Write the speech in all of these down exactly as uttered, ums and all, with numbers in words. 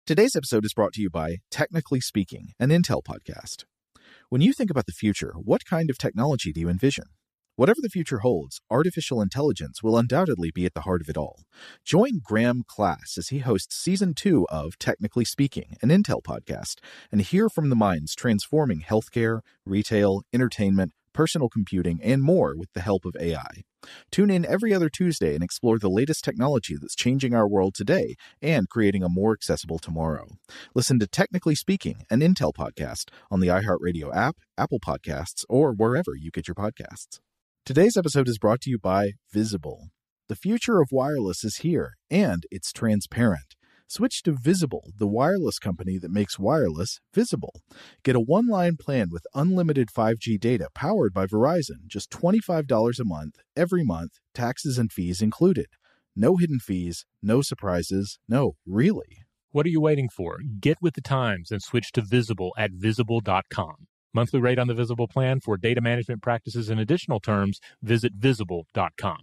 Today's episode is brought to you by Technically Speaking, an Intel podcast. When you think about the future, what kind of technology do you envision? Whatever the future holds, artificial intelligence will undoubtedly be at the heart of it all. Join Graham Class as he hosts Season two of Technically Speaking, an Intel podcast, and hear from the minds transforming healthcare, retail, entertainment, personal computing, and more with the help of A I. Tune in every other Tuesday and explore the latest technology that's changing our world today and creating a more accessible tomorrow. Listen to Technically Speaking, an Intel podcast on the iHeartRadio app, Apple Podcasts, or wherever you get your podcasts. Today's episode is brought to you by Visible. The future of wireless is here, and it's transparent. Switch to Visible, the wireless company that makes wireless visible. Get a one-line plan with unlimited five G data powered by Verizon, just twenty-five dollars a month, every month, taxes and fees included. No hidden fees, no surprises, no, really. What are you waiting for? Get with the times and switch to Visible at visible dot com. Monthly rate on the Visible plan for data management practices and additional terms, visit visible dot com.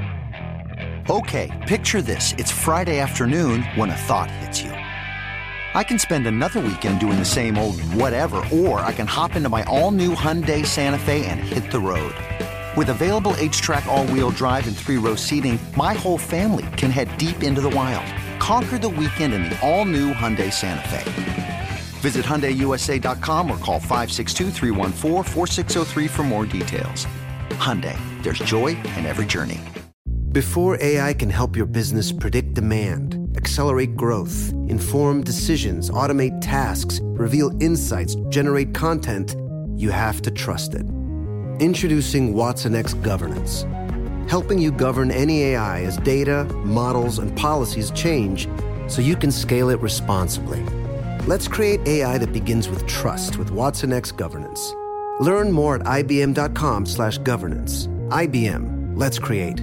Okay, picture this. It's Friday afternoon when a thought hits you. I can spend another weekend doing the same old whatever, or I can hop into my all-new Hyundai Santa Fe and hit the road. With available H-Track all-wheel drive and three-row seating, my whole family can head deep into the wild. Conquer the weekend in the all-new Hyundai Santa Fe. Visit Hyundai U S A dot com or call five six two, three one four, four six zero three for more details. Hyundai, there's joy in every journey. Before A I can help your business predict demand, accelerate growth, inform decisions, automate tasks, reveal insights, generate content, you have to trust it. Introducing watsonx Governance, helping you govern any A I as data, models, and policies change so you can scale it responsibly. Let's create A I that begins with trust with watsonx Governance. Learn more at ibm dot com slash governance. I B M. Let's create.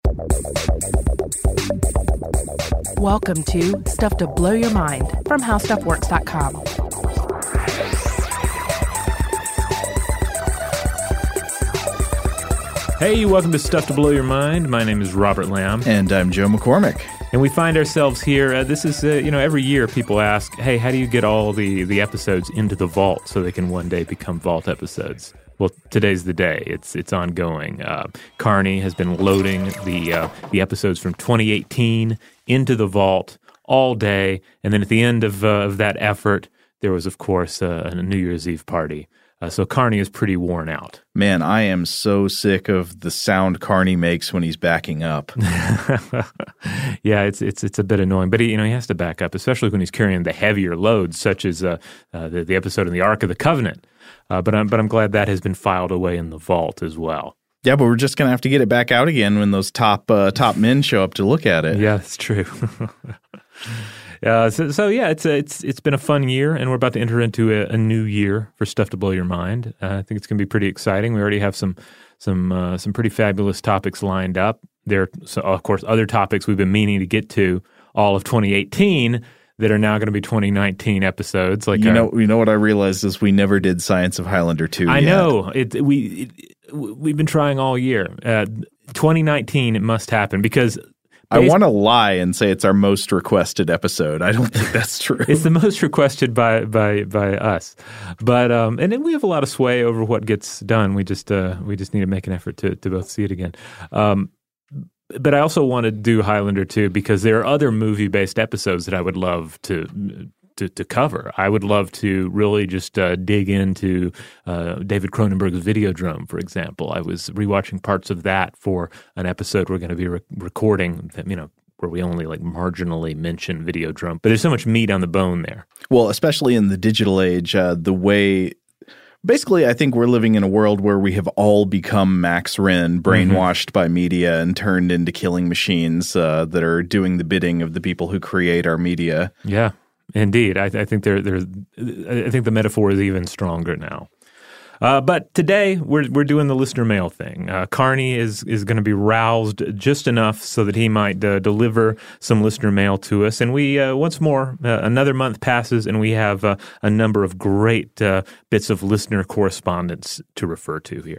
Welcome to Stuff to Blow Your Mind from how stuff works dot com. Hey, welcome to Stuff to Blow Your Mind. My name is Robert Lamb. And I'm Joe McCormick. And we find ourselves here, uh, this is, uh, you know, every year people ask, hey, how do you get all the, the episodes into the vault so they can one day become vault episodes? Well, today's the day. It's it's ongoing. Uh, Carney has been loading the uh, the episodes from twenty eighteen into the vault all day, and then at the end of uh, of that effort, there was, of course, uh, a New Year's Eve party. Uh, so Carney is pretty worn out. Man, I am so sick of the sound Carney makes when he's backing up. Yeah, it's it's it's a bit annoying, but he, you know, he has to back up, especially when he's carrying the heavier loads, such as uh, uh, the, the episode in the Ark of the Covenant. Uh, but I'm but I'm glad that has been filed away in the vault as well. Yeah, but we're just gonna have to get it back out again when those top uh, top men show up to look at it. Yeah, that's true. Uh, so, so yeah, it's a, it's it's been a fun year, and we're about to enter into a, a new year for Stuff to Blow Your Mind. Uh, I think it's going to be pretty exciting. We already have some some uh, some pretty fabulous topics lined up. There are, so, of course, other topics we've been meaning to get to all of twenty eighteen that are now going to be twenty nineteen episodes. Like you our, know, you know what I realized is we never did Science of Highlander two. I yet. know it. We it, we've been trying all year. Uh, twenty nineteen, it must happen because. I want to lie and say it's our most requested episode. I don't think that's true. It's the most requested by by by us, but um, and then we have a lot of sway over what gets done. We just uh, we just need to make an effort to to both see it again. Um, but I also want to do Highlander two because there are other movie based episodes that I would love to. To, to cover. I would love to really just uh, dig into uh, David Cronenberg's Videodrome, for example. I was rewatching parts of that for an episode we're going to be re- recording that, you know, where we only like marginally mention Videodrome. But there's so much meat on the bone there. Well, especially in the digital age, uh, the way... Basically, I think we're living in a world where we have all become Max Wren, brainwashed mm-hmm. by media and turned into killing machines uh, that are doing the bidding of the people who create our media. Yeah. Indeed, I, I think there, there's. I think the metaphor is even stronger now. Uh, but today we're we're doing the listener mail thing. Uh, Carney is is going to be roused just enough so that he might uh, deliver some listener mail to us. And we uh, once more uh, another month passes, and we have uh, a number of great uh, bits of listener correspondence to refer to here.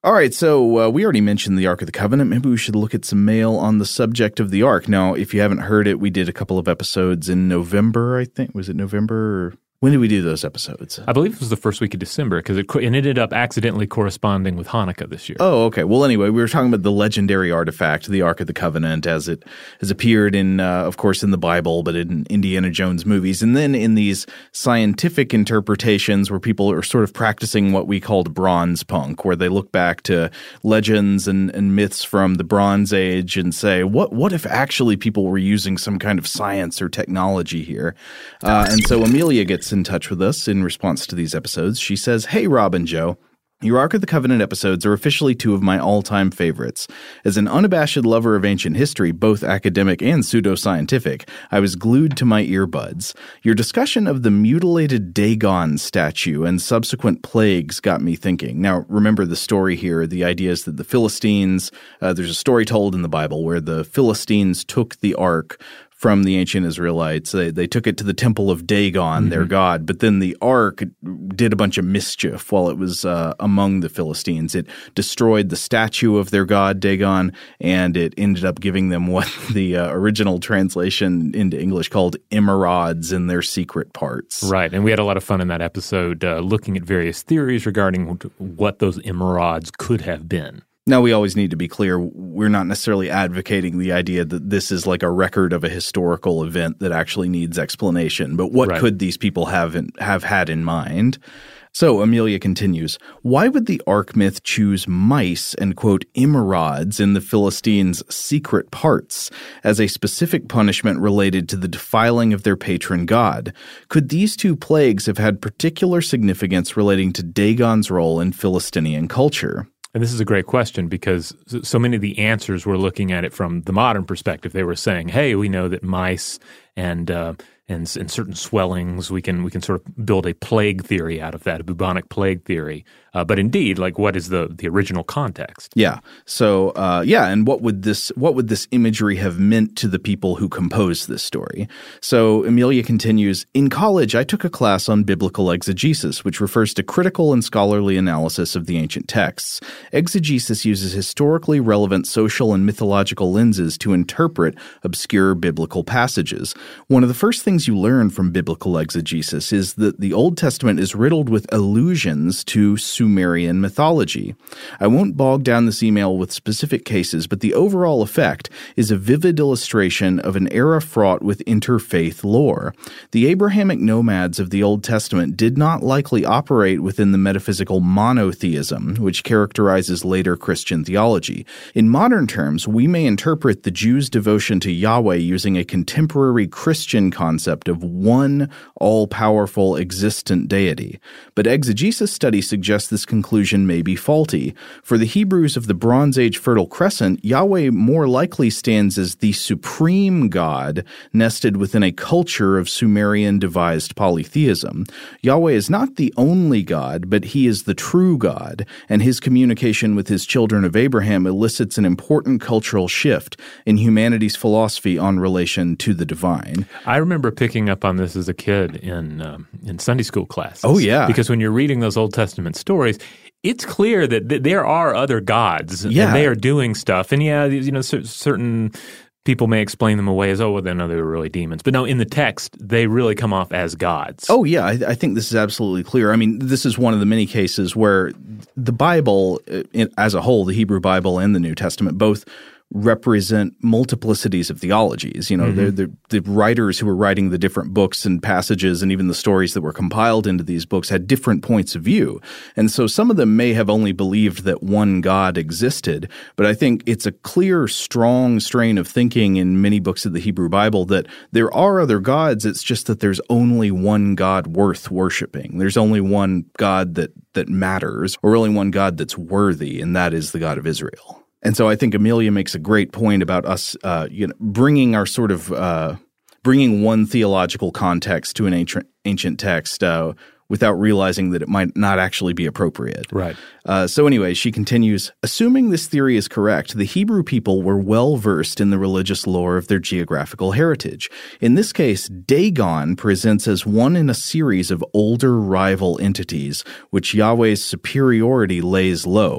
All right, so uh, we already mentioned the Ark of the Covenant. Maybe we should look at some mail on the subject of the Ark. Now, if you haven't heard it, we did a couple of episodes in November, I think. Was it November? Or when did we do those episodes? I believe it was the first week of December because it, it ended up accidentally corresponding with Hanukkah this year. Oh, okay. Well, anyway, we were talking about the legendary artifact, the Ark of the Covenant, as it has appeared in, uh, of course, in the Bible, but in Indiana Jones movies. And then in these scientific interpretations where people are sort of practicing what we called bronze punk, where they look back to legends and, and myths from the Bronze Age and say, what what if actually people were using some kind of science or technology here? Uh, and so Amelia gets in touch with us in response to these episodes. She says, "Hey, Rob and Joe. Your Ark of the Covenant episodes are officially two of my all-time favorites. As an unabashed lover of ancient history, both academic and pseudoscientific, I was glued to my earbuds. Your discussion of the mutilated Dagon statue and subsequent plagues got me thinking." Now, remember the story here. The idea is that the Philistines, uh, there's a story told in the Bible where the Philistines took the Ark from the ancient Israelites. They, they took it to the temple of Dagon, mm-hmm. their god, but then the ark did a bunch of mischief while it was uh, among the Philistines. It destroyed the statue of their god, Dagon, and it ended up giving them what the uh, original translation into English called emerods in their secret parts. Right, and we had a lot of fun in that episode uh, looking at various theories regarding what those emerods could have been. Now, we always need to be clear, we're not necessarily advocating the idea that this is like a record of a historical event that actually needs explanation, but what right. could these people have in, have had in mind? So Amelia continues, "Why would the Ark myth choose mice and, quote, emerods in the Philistines' secret parts as a specific punishment related to the defiling of their patron god? Could these two plagues have had particular significance relating to Dagon's role in Philistinian culture?" And this is a great question because so many of the answers were looking at it from the modern perspective. They were saying, hey, we know that mice and uh, and, and certain swellings, we can we can sort of build a plague theory out of that, a bubonic plague theory. Uh, but indeed, like, what is the, the original context? Yeah. So, uh, yeah, and what would this what would this imagery have meant to the people who composed this story? So Amelia continues, "In college, I took a class on biblical exegesis, which refers to critical and scholarly analysis of the ancient texts. Exegesis uses historically relevant social and mythological lenses to interpret obscure biblical passages. One of the first things you learn from biblical exegesis is that the Old Testament is riddled with allusions to Sumerian mythology. I won't bog down this email with specific cases, but the overall effect is a vivid illustration of an era fraught with interfaith lore. The Abrahamic nomads of the Old Testament did not likely operate within the metaphysical monotheism, which characterizes later Christian theology. In modern terms, we may interpret the Jews' devotion to Yahweh using a contemporary Christian concept of one all-powerful existent deity. But exegesis study suggests this conclusion may be faulty. For the Hebrews of the Bronze Age Fertile Crescent, Yahweh more likely stands as the supreme God nested within a culture of Sumerian-devised polytheism. Yahweh is not the only God, but he is the true God, and his communication with his children of Abraham elicits an important cultural shift in humanity's philosophy on relation to the divine." I remember picking up on this as a kid in um, in Sunday school classes. Oh, yeah. Because when you're reading those Old Testament stories, it's clear that th- there are other gods, yeah. and they are doing stuff. And yeah, you know, c- certain people may explain them away as, oh, well, then no, they were really demons. But no, in the text, they really come off as gods. Oh, yeah. I, I think this is absolutely clear. I mean, this is one of the many cases where the Bible, as a whole, the Hebrew Bible and the New Testament, both represent multiplicities of theologies. You know, mm-hmm. they're, they're, the writers who were writing the different books and passages and even the stories that were compiled into these books had different points of view. And so some of them may have only believed that one God existed, but I think it's a clear, strong strain of thinking in many books of the Hebrew Bible that there are other gods. It's just that there's only one God worth worshiping. There's only one God that, that matters, or only one God that's worthy, and that is the God of Israel. And so I think Amelia makes a great point about us, uh, you know, bringing our sort of uh, bringing one theological context to an ancient ancient text uh, without realizing that it might not actually be appropriate. Right. Uh, so anyway, she continues, "Assuming this theory is correct, the Hebrew people were well versed in the religious lore of their geographical heritage. In this case, Dagon presents as one in a series of older rival entities, which Yahweh's superiority lays low.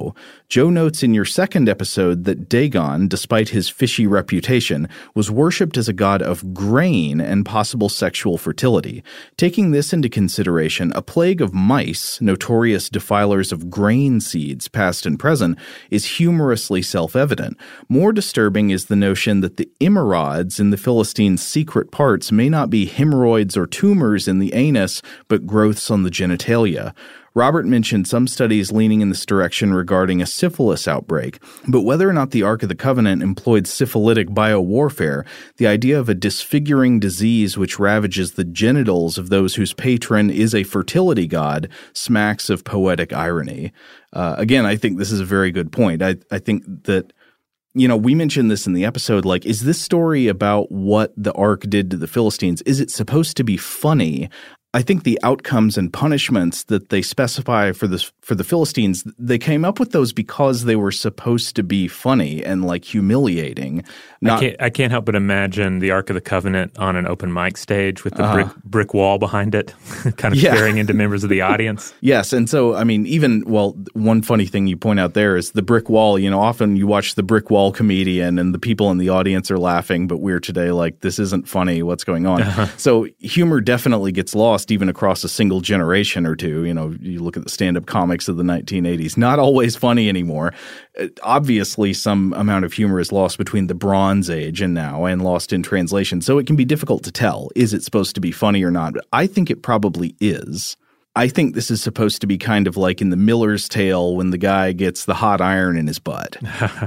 Joe notes in your second episode that Dagon, despite his fishy reputation, was worshipped as a god of grain and possible sexual fertility. Taking this into consideration, a plague of mice, notorious defilers of grain seeds past and present, is humorously self-evident. More disturbing is the notion that the emerods in the Philistines' secret parts may not be hemorrhoids or tumors in the anus, but growths on the genitalia. Robert mentioned some studies leaning in this direction regarding a syphilis outbreak, but whether or not the Ark of the Covenant employed syphilitic biowarfare, the idea of a disfiguring disease which ravages the genitals of those whose patron is a fertility god smacks of poetic irony. Uh, again, I think this is a very good point. I, I think that You know, we mentioned this in the episode, like, is this story about what the Ark did to the Philistines? Is it supposed to be funny? I think the outcomes and punishments that they specify for this for the Philistines, they came up with those because they were supposed to be funny and like humiliating. Not, I, can't, I can't help but imagine the Ark of the Covenant on an open mic stage with the uh, brick brick wall behind it, kind of yeah. staring into members of the audience. Yes, and so I mean, even well, one funny thing you point out there is the brick wall. You know, often you watch the brick wall comedian, and the people in the audience are laughing, but we're today like, this isn't funny. What's going on? Uh-huh. So humor definitely gets lost, even across a single generation or two. You know, you look at the stand-up comics of the nineteen eighties, not always funny anymore. Obviously, some amount of humor is lost between the Bronze Age and now, and lost in translation. So it can be difficult to tell, is it supposed to be funny or not? I think it probably is. I think this is supposed to be kind of like in The Miller's Tale when the guy gets the hot iron in his butt.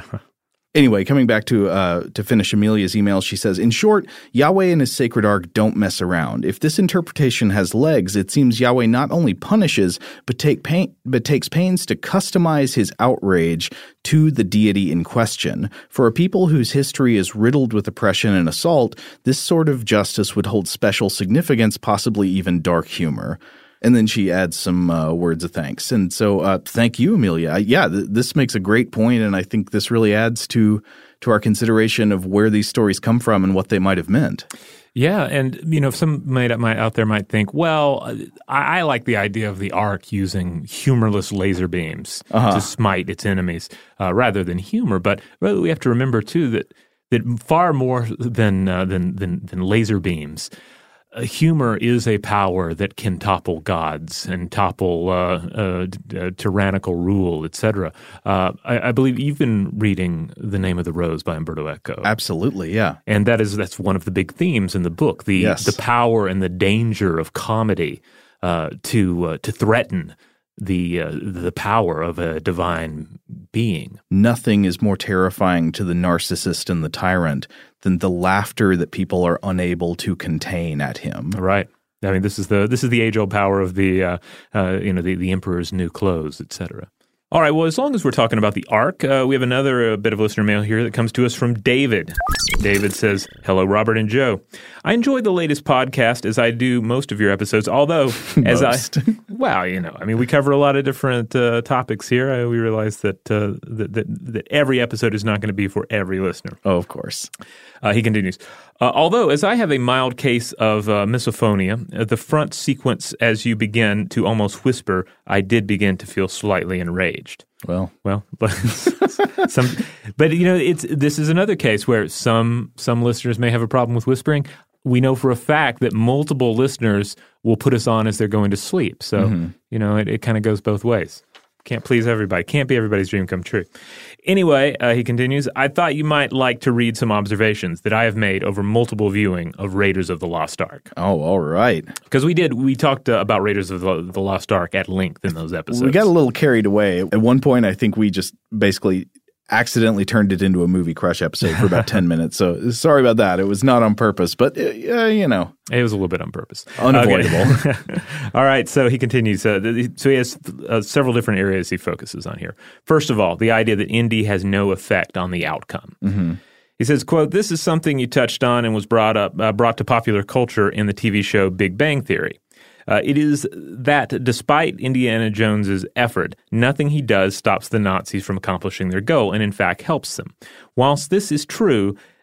Anyway, coming back to uh, to finish Amelia's email, she says, in short, Yahweh and his sacred ark don't mess around. If this interpretation has legs, it seems Yahweh not only punishes, but take pain, but takes pains to customize his outrage to the deity in question. For a people whose history is riddled with oppression and assault, this sort of justice would hold special significance, possibly even dark humor. And then she adds some uh, words of thanks. And so uh, thank you, Amelia. I, yeah, th- this makes a great point, and I think this really adds to to our consideration of where these stories come from and what they might have meant. Yeah, and you know, some might, might out there might think, well, I, I like the idea of the Ark using humorless laser beams uh-huh. to smite its enemies uh, rather than humor. But well, we have to remember too that that far more than uh, than, than than laser beams, Uh, humor is a power that can topple gods and topple uh, uh, uh, tyrannical rule, et cetera. Uh, I, I believe you've been reading The Name of the Rose by Umberto Eco. Absolutely, yeah. And that is that's one of the big themes in the book, the yes. the power and the danger of comedy uh, to uh, to threaten the uh, the power of a divine being. Nothing is more terrifying to the narcissist and the tyrant than the laughter that people are unable to contain at him. Right. I mean, this is the this is the age-old power of the uh, uh, you know the, the emperor's new clothes, et cetera. All right, well, as long as we're talking about the Ark, uh, we have another uh, bit of listener mail here that comes to us from David. David says, hello, Robert and Joe. I enjoy the latest podcast as I do most of your episodes, although as I, well, you know, I mean, we cover a lot of different uh, topics here. I, we realize that, uh, that, that that every episode is not going to be for every listener. Oh, of course. Uh, he continues, uh, although as I have a mild case of uh, misophonia, uh, the front sequence as you begin to almost whisper, I did begin to feel slightly enraged. Well, well, but some, but you know, it's this is another case where some some listeners may have a problem with whispering. We know for a fact that multiple listeners will put us on as they're going to sleep. So mm-hmm. you know, it, it kind of goes both ways. Can't please everybody. Can't be everybody's dream come true. Anyway, uh, he continues, I thought you might like to read some observations that I have made over multiple viewing of Raiders of the Lost Ark. Oh, all right. Because we did, we talked uh, about Raiders of the, the Lost Ark at length in those episodes. We got a little carried away. At one point, I think we just basically accidentally turned it into a Movie Crush episode for about ten minutes. So sorry about that. It was not on purpose, but, uh, you know. It was a little bit on purpose. Unavoidable. Okay. All right. So he continues. Uh, so he has uh, several different areas he focuses on here. First of all, the idea that indie has no effect on the outcome. Mm-hmm. He says, quote, this is something you touched on and was brought up, uh, brought to popular culture in the T V show Big Bang Theory. Uh, it is that despite Indiana Jones's effort, nothing he does stops the Nazis from accomplishing their goal and in fact helps them. Whilst this is true,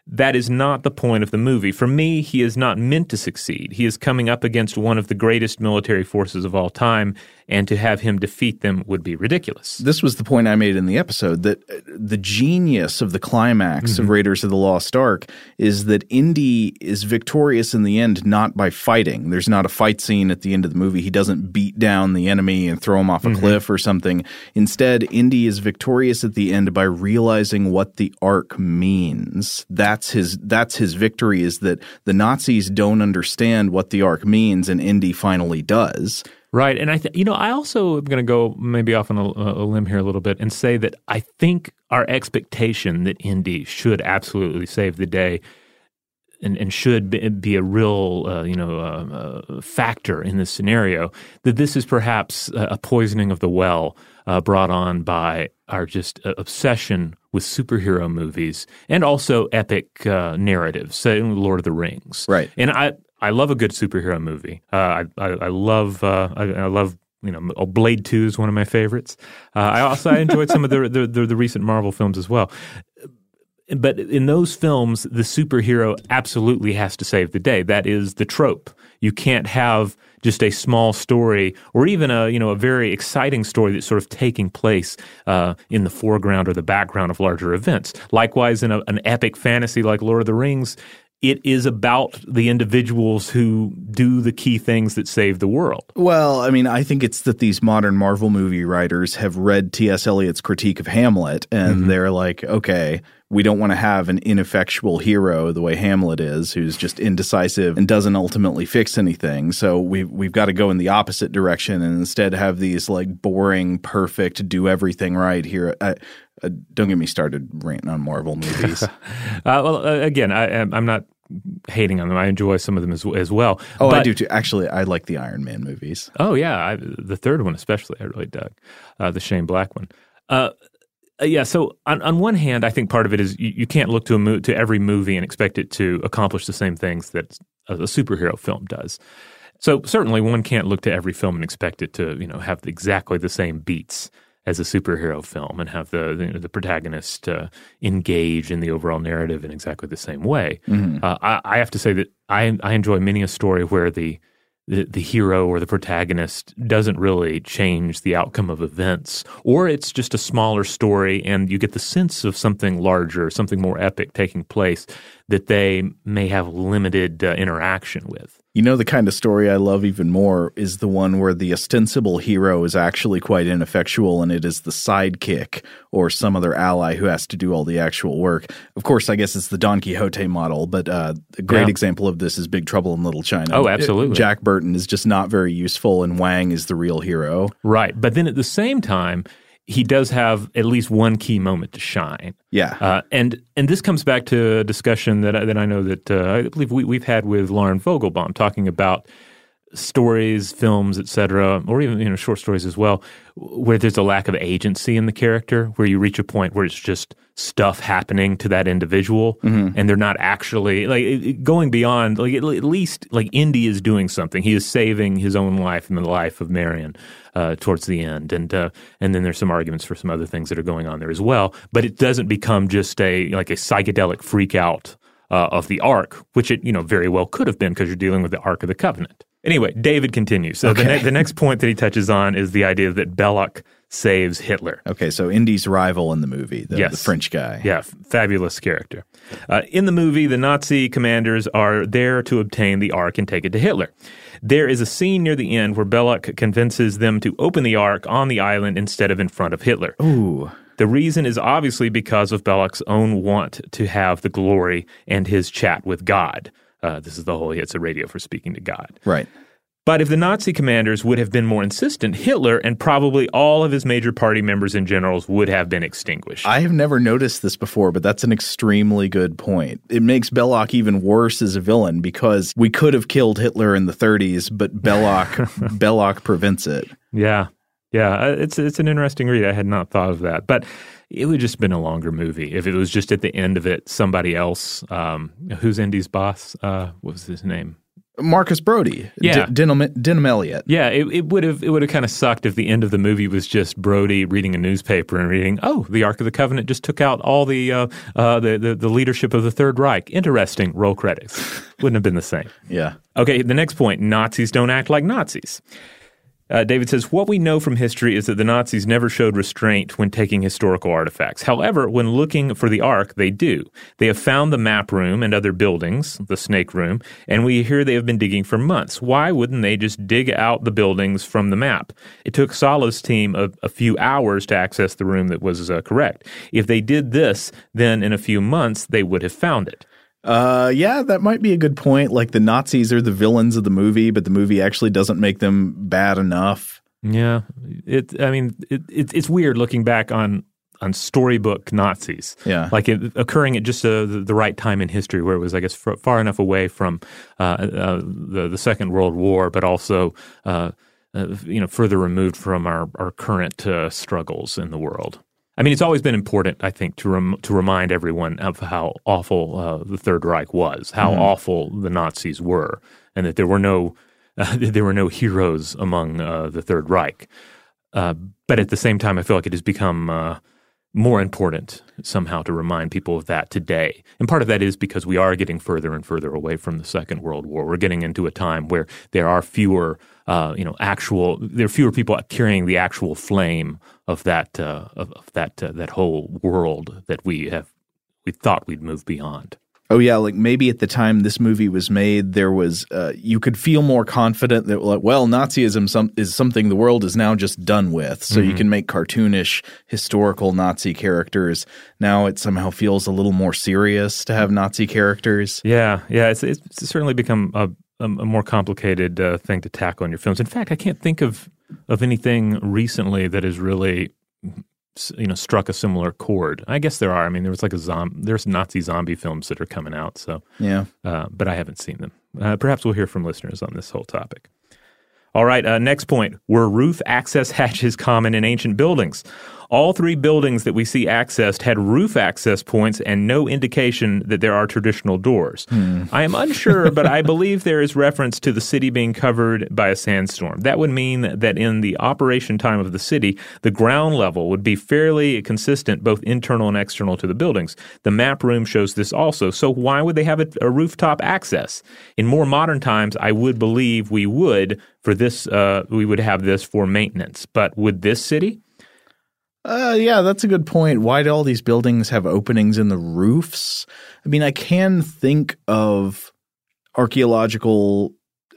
that is not the point of the movie. For me, he is not meant to succeed. He is coming up against one of the greatest military forces of all time, and to have him defeat them would be ridiculous. This was the point I made in the episode, that the genius of the climax mm-hmm. of Raiders of the Lost Ark is that Indy is victorious in the end not by fighting. There's not a fight scene at the end of the movie. He doesn't beat down the enemy and throw him off a mm-hmm. cliff or something. Instead, Indy is victorious at the end by realizing what the Ark means. That's his that's his victory, is that the Nazis don't understand what the Ark means, and Indy finally does. Right. And I, th- you know, I also am going to go maybe off on a, a limb here a little bit and say that I think our expectation that Indy should absolutely save the day and, and should be, be a real, uh, you know, uh, uh, factor in this scenario, that this is perhaps a, a poisoning of the well uh, brought on by our just uh, obsession with superhero movies and also epic uh, narratives, say Lord of the Rings. Right. And I. I love a good superhero movie. Uh, I, I I love uh, I, I love you know Blade Two is one of my favorites. Uh, I also I enjoyed some of the, the the the recent Marvel films as well. But in those films, the superhero absolutely has to save the day. That is the trope. You can't have just a small story or even a you know a very exciting story that's sort of taking place uh, in the foreground or the background of larger events. Likewise, in a, an epic fantasy like Lord of the Rings, it is about the individuals who do the key things that save the world. Well, I mean, I think it's that these modern Marvel movie writers have read T S. Eliot's critique of Hamlet, and mm-hmm. they're like, okay, we don't want to have an ineffectual hero the way Hamlet is, who's just indecisive and doesn't ultimately fix anything. So we've, we've got to go in the opposite direction and instead have these like boring, perfect, do everything right here. I, Uh, don't get me started ranting on Marvel movies. uh, well, uh, again, I, I'm not hating on them. I enjoy some of them as, as well. Oh, but, I do too. Actually, I like the Iron Man movies. Oh, yeah. I, the third one especially, I really dug. Uh, the Shane Black one. Uh, yeah, so on, on one hand, I think part of it is you, you can't look to a mo- to every movie and expect it to accomplish the same things that a, a superhero film does. So certainly one can't look to every film and expect it to, you know, have exactly the same beats as a superhero film and have the the, the protagonist uh, engage in the overall narrative in exactly the same way. Mm-hmm. Uh, I, I have to say that I I enjoy many a story where the, the the hero or the protagonist doesn't really change the outcome of events, or it's just a smaller story and you get the sense of something larger, something more epic taking place that they may have limited uh, interaction with. You know, the kind of story I love even more is the one where the ostensible hero is actually quite ineffectual and it is the sidekick or some other ally who has to do all the actual work. Of course, I guess it's the Don Quixote model, but uh, a great yeah. example of this is Big Trouble in Little China. Oh, absolutely. Jack Burton is just not very useful and Wang is the real hero. Right. But then at the same time, he does have at least one key moment to shine. Yeah. Uh, and and this comes back to a discussion that I, that I know that uh, I believe we, we've had with Lauren Vogelbaum talking about stories, films, et cetera, or even you know short stories as well, where there's a lack of agency in the character, where you reach a point where it's just stuff happening to that individual, mm-hmm. and they're not actually like going beyond. Like at least, like Indy is doing something. He is saving his own life and the life of Marion uh, towards the end, and uh, and then there's some arguments for some other things that are going on there as well. But it doesn't become just a like a psychedelic freak out uh, of the Ark, which it you know very well could have been because you're dealing with the Ark of the Covenant. Anyway, David continues. So okay. the, ne- the next point that he touches on is the idea that Belloc saves Hitler. Okay, so Indy's rival in the movie, the, yes. the French guy. Yeah, f- fabulous character. Uh, in the movie, the Nazi commanders are there to obtain the Ark and take it to Hitler. There is a scene near the end where Belloc convinces them to open the Ark on the island instead of in front of Hitler. Ooh. The reason is obviously because of Belloc's own want to have the glory and his chat with God. Uh, this is the whole, it's a radio for speaking to God. Right. But if the Nazi commanders would have been more insistent, Hitler and probably all of his major party members and generals would have been extinguished. I have never noticed this before, but that's an extremely good point. It makes Belloc even worse as a villain because we could have killed Hitler in the thirties, but Belloc Belloc prevents it. Yeah. Yeah. It's, it's an interesting read. I had not thought of that. But it would have just been a longer movie if it was just at the end of it, somebody else. Um, who's Indy's boss? Uh, what was his name? Marcus Brody, Yeah. D- Denham, Denham Elliott. Yeah, it, it would have it would have kind of sucked if the end of the movie was just Brody reading a newspaper and reading, oh, the Ark of the Covenant just took out all the uh, uh, the, the the leadership of the Third Reich. Interesting. Roll credits. Wouldn't have been the same. Yeah. Okay, the next point: Nazis don't act like Nazis. Uh, David says, what we know from history is that the Nazis never showed restraint when taking historical artifacts. However, when looking for the Ark, they do. They have found the map room and other buildings, the snake room, and we hear they have been digging for months. Why wouldn't they just dig out the buildings from the map? It took Salah's team a, a few hours to access the room that was uh, correct. If they did this, then in a few months, they would have found it. Uh, yeah, that might be a good point. Like the Nazis are the villains of the movie, but the movie actually doesn't make them bad enough. Yeah, it. I mean, it, it, it's weird looking back on on storybook Nazis. Yeah, like it occurring at just uh, the, the right time in history, where it was, I guess, f- far enough away from uh, uh, the the Second World War, but also uh, uh, you know further removed from our our current uh, struggles in the world. I mean, it's always been important, I think, to rem- to remind everyone of how awful uh, the Third Reich was, how mm. awful the Nazis were, and that there were no uh, there were no heroes among uh, the Third Reich. Uh, but at the same time, I feel like it has become uh, more important somehow to remind people of that today. And part of that is because we are getting further and further away from the Second World War. We're getting into a time where there are fewer, uh, you know, actual there are fewer people carrying the actual flame of that uh, of, of that uh, that whole world that we have we thought we'd move beyond. Oh yeah, like maybe at the time this movie was made, there was uh, you could feel more confident that like, well, Nazism some, is something the world is now just done with. So mm-hmm. you can make cartoonish historical Nazi characters. Now it somehow feels a little more serious to have Nazi characters. Yeah, yeah, it's it's certainly become a a, a more complicated uh, thing to tackle in your films. In fact, I can't think of of anything recently that has really, you know, struck a similar chord. I guess there are. I mean, there was like a zom- there's Nazi zombie films that are coming out. So yeah, uh, but I haven't seen them. Uh, perhaps we'll hear from listeners on this whole topic. All right. Uh, next point: were roof access hatches common in ancient buildings? All three buildings that we see accessed had roof access points and no indication that there are traditional doors. Hmm. I am unsure, but I believe there is reference to the city being covered by a sandstorm. That would mean that in the operation time of the city, the ground level would be fairly consistent, both internal and external to the buildings. The map room shows this also. So why would they have a, a rooftop access? In more modern times, I would believe we would for this. Uh, we would have this for maintenance. But would this city? Uh, yeah, that's a good point. Why do all these buildings have openings in the roofs? I mean, I can think of archaeological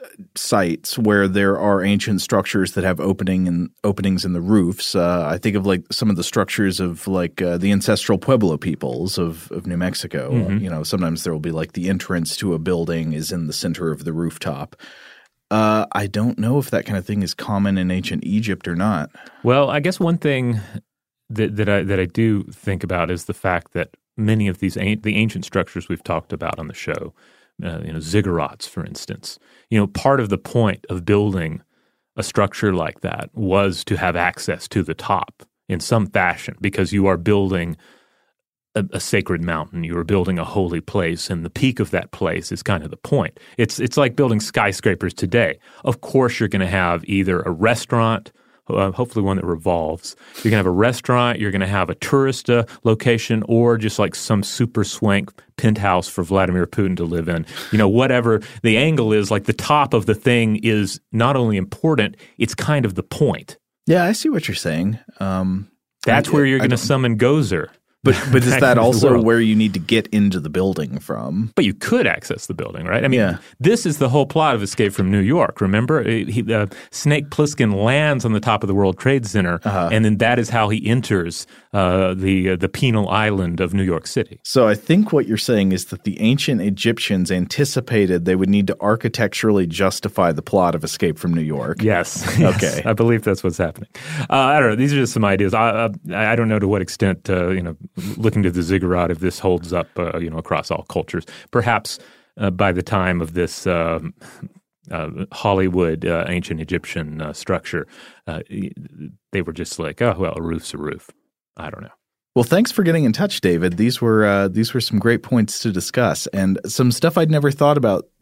sites where there are ancient structures that have opening and openings in the roofs. Uh, I think of like some of the structures of like uh, the ancestral Pueblo peoples of, of New Mexico. Mm-hmm. You know, sometimes there will be like the entrance to a building is in the center of the rooftop. Uh, I don't know if that kind of thing is common in ancient Egypt or not. Well, I guess one thing that, that I that I do think about is the fact that many of these the ancient structures we've talked about on the show, uh, you know, ziggurats, for instance, you know, part of the point of building a structure like that was to have access to the top in some fashion, because you are building a, a sacred mountain, you are building a holy place, and the peak of that place is kind of the point. It's it's like building skyscrapers today. Of course, you're going to have either a restaurant. Uh, hopefully one that revolves. You're going to have a restaurant, you're going to have a tourist uh, location, or just like some super swank penthouse for Vladimir Putin to live in. You know, whatever the angle is, like the top of the thing is not only important, it's kind of the point. Yeah, I see what you're saying. Um, That's I, where you're going to summon Gozer. But but is that also where you need to get into the building from? But you could access the building, right? I mean, yeah. This is the whole plot of Escape from New York. Remember, he, uh, Snake Plissken lands on the top of the World Trade Center, uh-huh. and then that is how he enters uh, the uh, the penal island of New York City. So I think what you're saying is that the ancient Egyptians anticipated they would need to architecturally justify the plot of Escape from New York. Yes. yes. Okay. I believe that's what's happening. Uh, I don't know. These are just some ideas. I, I, I don't know to what extent, uh, you know, looking to the ziggurat, if this holds up, uh, you know, across all cultures. Perhaps uh, by the time of this um, uh, Hollywood uh, ancient Egyptian uh, structure, uh, they were just like, oh, well, a roof's a roof. I don't know. Well, thanks for getting in touch, David. These were uh, these were some great points to discuss, and some stuff I'd never thought about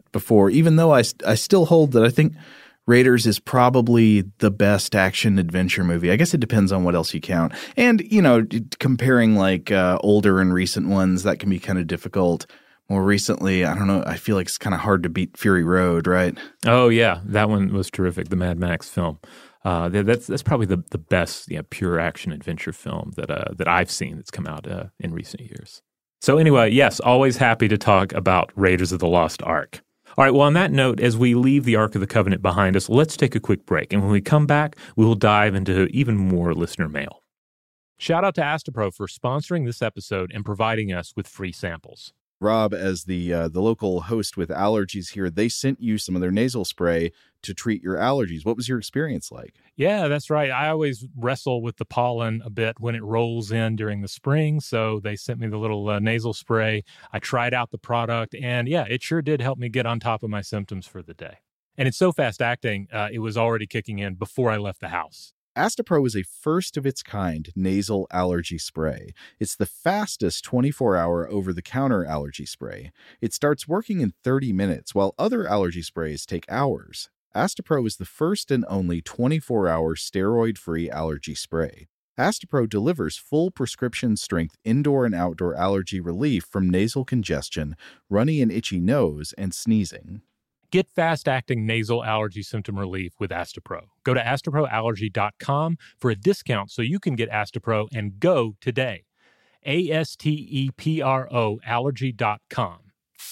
before, even though I, I still hold that I think Raiders is probably the best action adventure movie. I guess it depends on what else you count. And, you know, comparing like uh, older and recent ones, that can be kind of difficult. More recently, I don't know, I feel like it's kind of hard to beat Fury Road, right? Oh, yeah. That one was terrific, the Mad Max film. Uh, that's that's probably the, the best, you know, pure action adventure film that uh, that I've seen that's come out uh, in recent years. So anyway, yes, always happy to talk about Raiders of the Lost Ark. All right, well, on that note, as we leave the Ark of the Covenant behind us, let's take a quick break. And when we come back, we will dive into even more listener mail. Shout out to Astepro for sponsoring this episode and providing us with free samples. Rob, as the uh, the local host with allergies here, they sent you some of their nasal spray to treat your allergies. What was your experience like? Yeah, that's right. I always wrestle with the pollen a bit when it rolls in during the spring, so they sent me the little uh, nasal spray. I tried out the product, and yeah, it sure did help me get on top of my symptoms for the day. And it's so fast-acting, uh, it was already kicking in before I left the house. Astepro is a first-of-its-kind nasal allergy spray. It's the fastest twenty-four hour over-the-counter allergy spray. It starts working in thirty minutes, while other allergy sprays take hours. Astepro is the first and only twenty-four hour steroid-free allergy spray. Astepro delivers full prescription-strength indoor and outdoor allergy relief from nasal congestion, runny and itchy nose, and sneezing. Get fast-acting nasal allergy symptom relief with Astepro. Go to astepro allergy dot com for a discount so you can get Astepro and go today. A S T E P R O allergy dot com.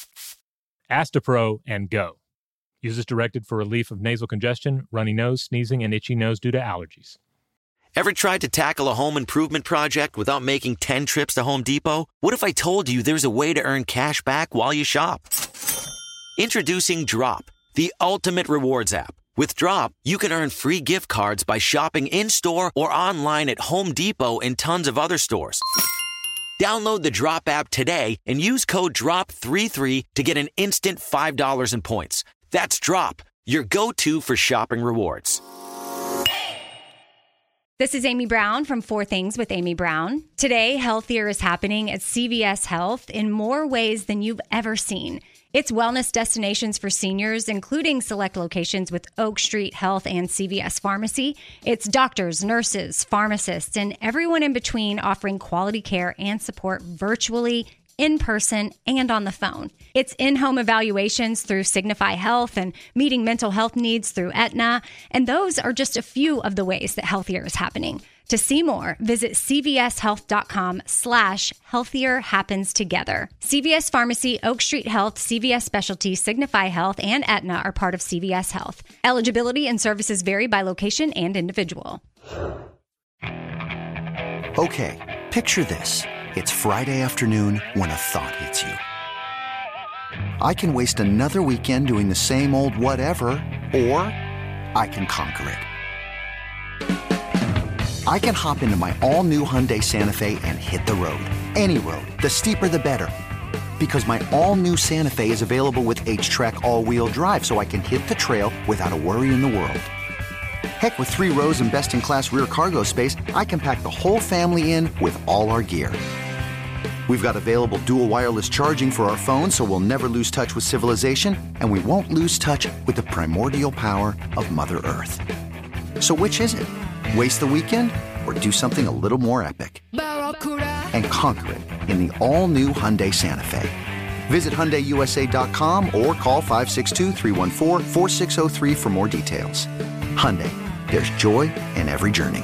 Astepro and go. Use as directed for relief of nasal congestion, runny nose, sneezing, and itchy nose due to allergies. Ever tried to tackle a home improvement project without making ten trips to Home Depot? What if I told you there's a way to earn cash back while you shop? Introducing Drop, the ultimate rewards app. With Drop, you can earn free gift cards by shopping in-store or online at Home Depot and tons of other stores. Download the Drop app today and use code drop thirty-three to get an instant five dollars in points. That's Drop, your go-to for shopping rewards. This is Amy Brown from Four Things with Amy Brown. Today, healthier is happening at C V S Health in more ways than you've ever seen. It's wellness destinations for seniors, including select locations with Oak Street Health and C V S Pharmacy. It's doctors, nurses, pharmacists, and everyone in between offering quality care and support virtually, in person, and on the phone. It's in-home evaluations through Signify Health and meeting mental health needs through Aetna. And those are just a few of the ways that healthier is happening. To see more, visit cvshealth.com slash healthier happens together. C V S Pharmacy, Oak Street Health, C V S Specialty, Signify Health, and Aetna are part of C V S Health. Eligibility and services vary by location and individual. Okay, picture this. It's Friday afternoon when a thought hits you. I can waste another weekend doing the same old whatever, or I can conquer it. I can hop into my all-new Hyundai Santa Fe and hit the road. Any road. The steeper, the better. Because my all-new Santa Fe is available with H-Track all-wheel drive, so I can hit the trail without a worry in the world. Heck, with three rows and best-in-class rear cargo space, I can pack the whole family in with all our gear. We've got available dual wireless charging for our phones, so we'll never lose touch with civilization, and we won't lose touch with the primordial power of Mother Earth. So which is it? Waste the weekend or do something a little more epic? And conquer it in the all-new Hyundai Santa Fe. Visit Hyundai U S A dot com or call five six two, three one four, four six zero three for more details. Hyundai, there's joy in every journey.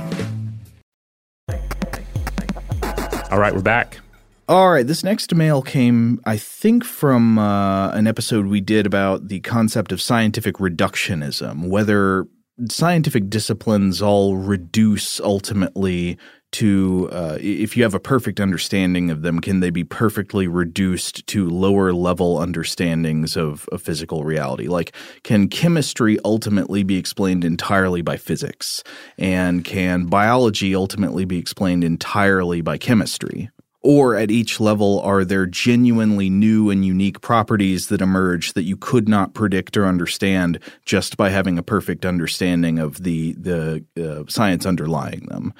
All right, we're back. All right, this next mail came, I think, from uh, an episode we did about the concept of scientific reductionism, whether scientific disciplines all reduce ultimately to, uh, if you have a perfect understanding of them, can they be perfectly reduced to lower level understandings of, of physical reality? Like, can chemistry ultimately be explained entirely by physics? And can biology ultimately be explained entirely by chemistry? Or at each level, are there genuinely new and unique properties that emerge that you could not predict or understand just by having a perfect understanding of the the uh, science underlying them?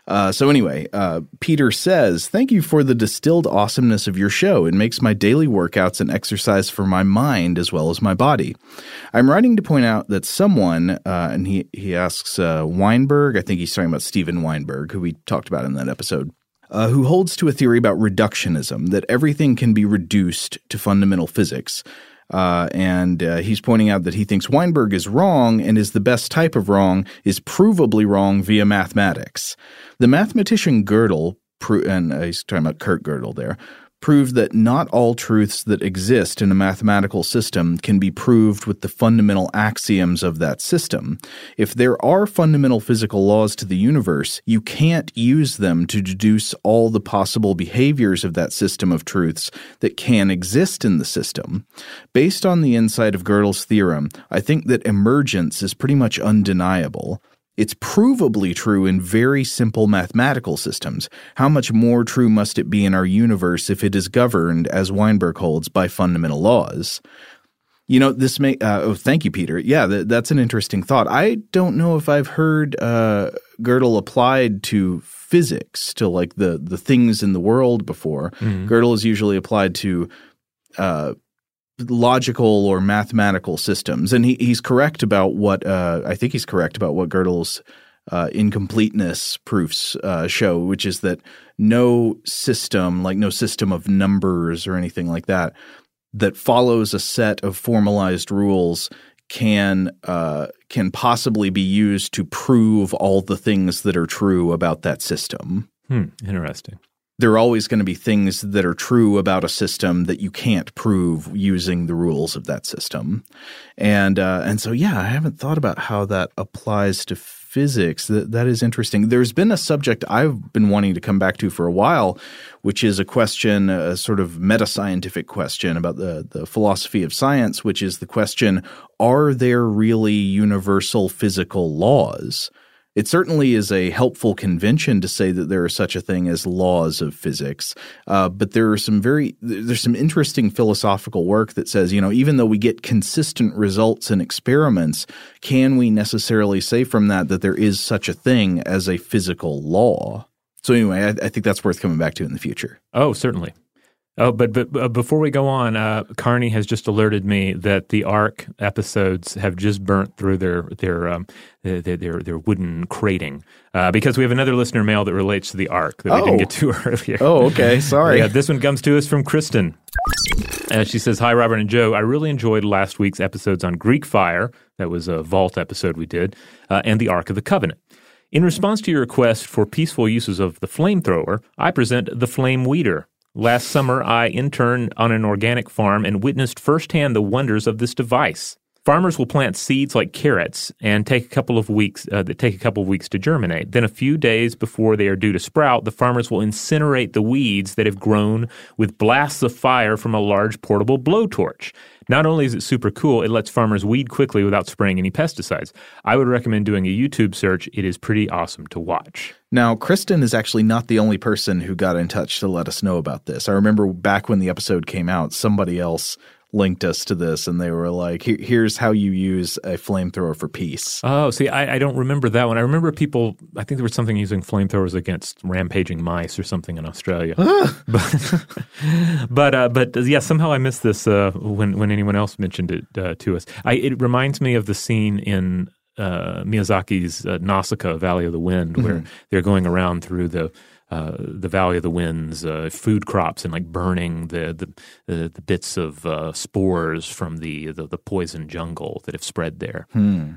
Uh, so anyway, uh, Peter says, thank you for the distilled awesomeness of your show. It makes my daily workouts an exercise for my mind as well as my body. I'm writing to point out that someone, uh, and he, he asks uh, Weinberg, I think he's talking about Steven Weinberg, who we talked about in that episode, uh, who holds to a theory about reductionism, that everything can be reduced to fundamental physics. Uh, and uh, he's pointing out that he thinks Weinberg is wrong and is the best type of wrong, is provably wrong via mathematics. The mathematician Gödel, pro- and uh, he's talking about Kurt Gödel there, proved that not all truths that exist in a mathematical system can be proved with the fundamental axioms of that system. If there are fundamental physical laws to the universe, you can't use them to deduce all the possible behaviors of that system of truths that can exist in the system. Based on the insight of Gödel's theorem, I think that emergence is pretty much undeniable. It's provably true in very simple mathematical systems. How much more true must it be in our universe if it is governed, as Weinberg holds, by fundamental laws? You know, this may uh, – oh, thank you, Peter. Yeah, th- that's an interesting thought. I don't know if I've heard uh, Gödel applied to physics, to like the, the things in the world before. Mm-hmm. Gödel is usually applied to uh, – logical or mathematical systems. And he, he's correct about what uh, – I think he's correct about what Gödel's uh, incompleteness proofs uh, show, which is that no system, like no system of numbers or anything like that, that follows a set of formalized rules can uh, can possibly be used to prove all the things that are true about that system. Hmm, interesting. There are always going to be things that are true about a system that you can't prove using the rules of that system. And uh, and so, yeah, I haven't thought about how that applies to physics. That, that is interesting. There's been a subject I've been wanting to come back to for a while, which is a question, a sort of meta-scientific question about the, the philosophy of science, which is the question, are there really universal physical laws? It certainly is a helpful convention to say that there is such a thing as laws of physics, uh, but there are some very there's some interesting philosophical work that says, you know, even though we get consistent results in experiments, can we necessarily say from that that there is such a thing as a physical law? So anyway, I, I think that's worth coming back to in the future. Oh, certainly. Oh, but but uh, before we go on, uh, Carney has just alerted me that the Ark episodes have just burnt through their their um, their, their their wooden crating uh, because we have another listener mail that relates to the Ark that oh. we didn't get to earlier. Oh, okay, sorry. Yeah, this one comes to us from Kristen. Uh, she says, "Hi, Robert and Joe. I really enjoyed last week's episodes on Greek fire. That was a Vault episode we did, uh, and the Ark of the Covenant. In response to your request for peaceful uses of the flamethrower, I present the flame weeder. Last summer, I interned on an organic farm and witnessed firsthand the wonders of this device. Farmers will plant seeds like carrots and take a couple of weeks uh, that take a couple of weeks to germinate. Then a few days before they are due to sprout, the farmers will incinerate the weeds that have grown with blasts of fire from a large portable blowtorch. Not only is it super cool, it lets farmers weed quickly without spraying any pesticides. I would recommend doing a YouTube search. It is pretty awesome to watch." Now, Kristen is actually not the only person who got in touch to let us know about this. I remember back when the episode came out, somebody else linked us to this, and they were like, Here, here's how you use a flamethrower for peace. Oh, see, I, I don't remember that one. I remember people, I think there was something using flamethrowers against rampaging mice or something in Australia. but, but, uh, but yeah, somehow I missed this uh, when, when anyone else mentioned it uh, to us. I, it reminds me of the scene in uh, Miyazaki's uh, Nausicaa, Valley of the Wind, where mm-hmm. they're going around through the Uh, the Valley of the Winds, uh, food crops, and like burning the the, the, the bits of uh, spores from the, the the poison jungle that have spread there. Hmm.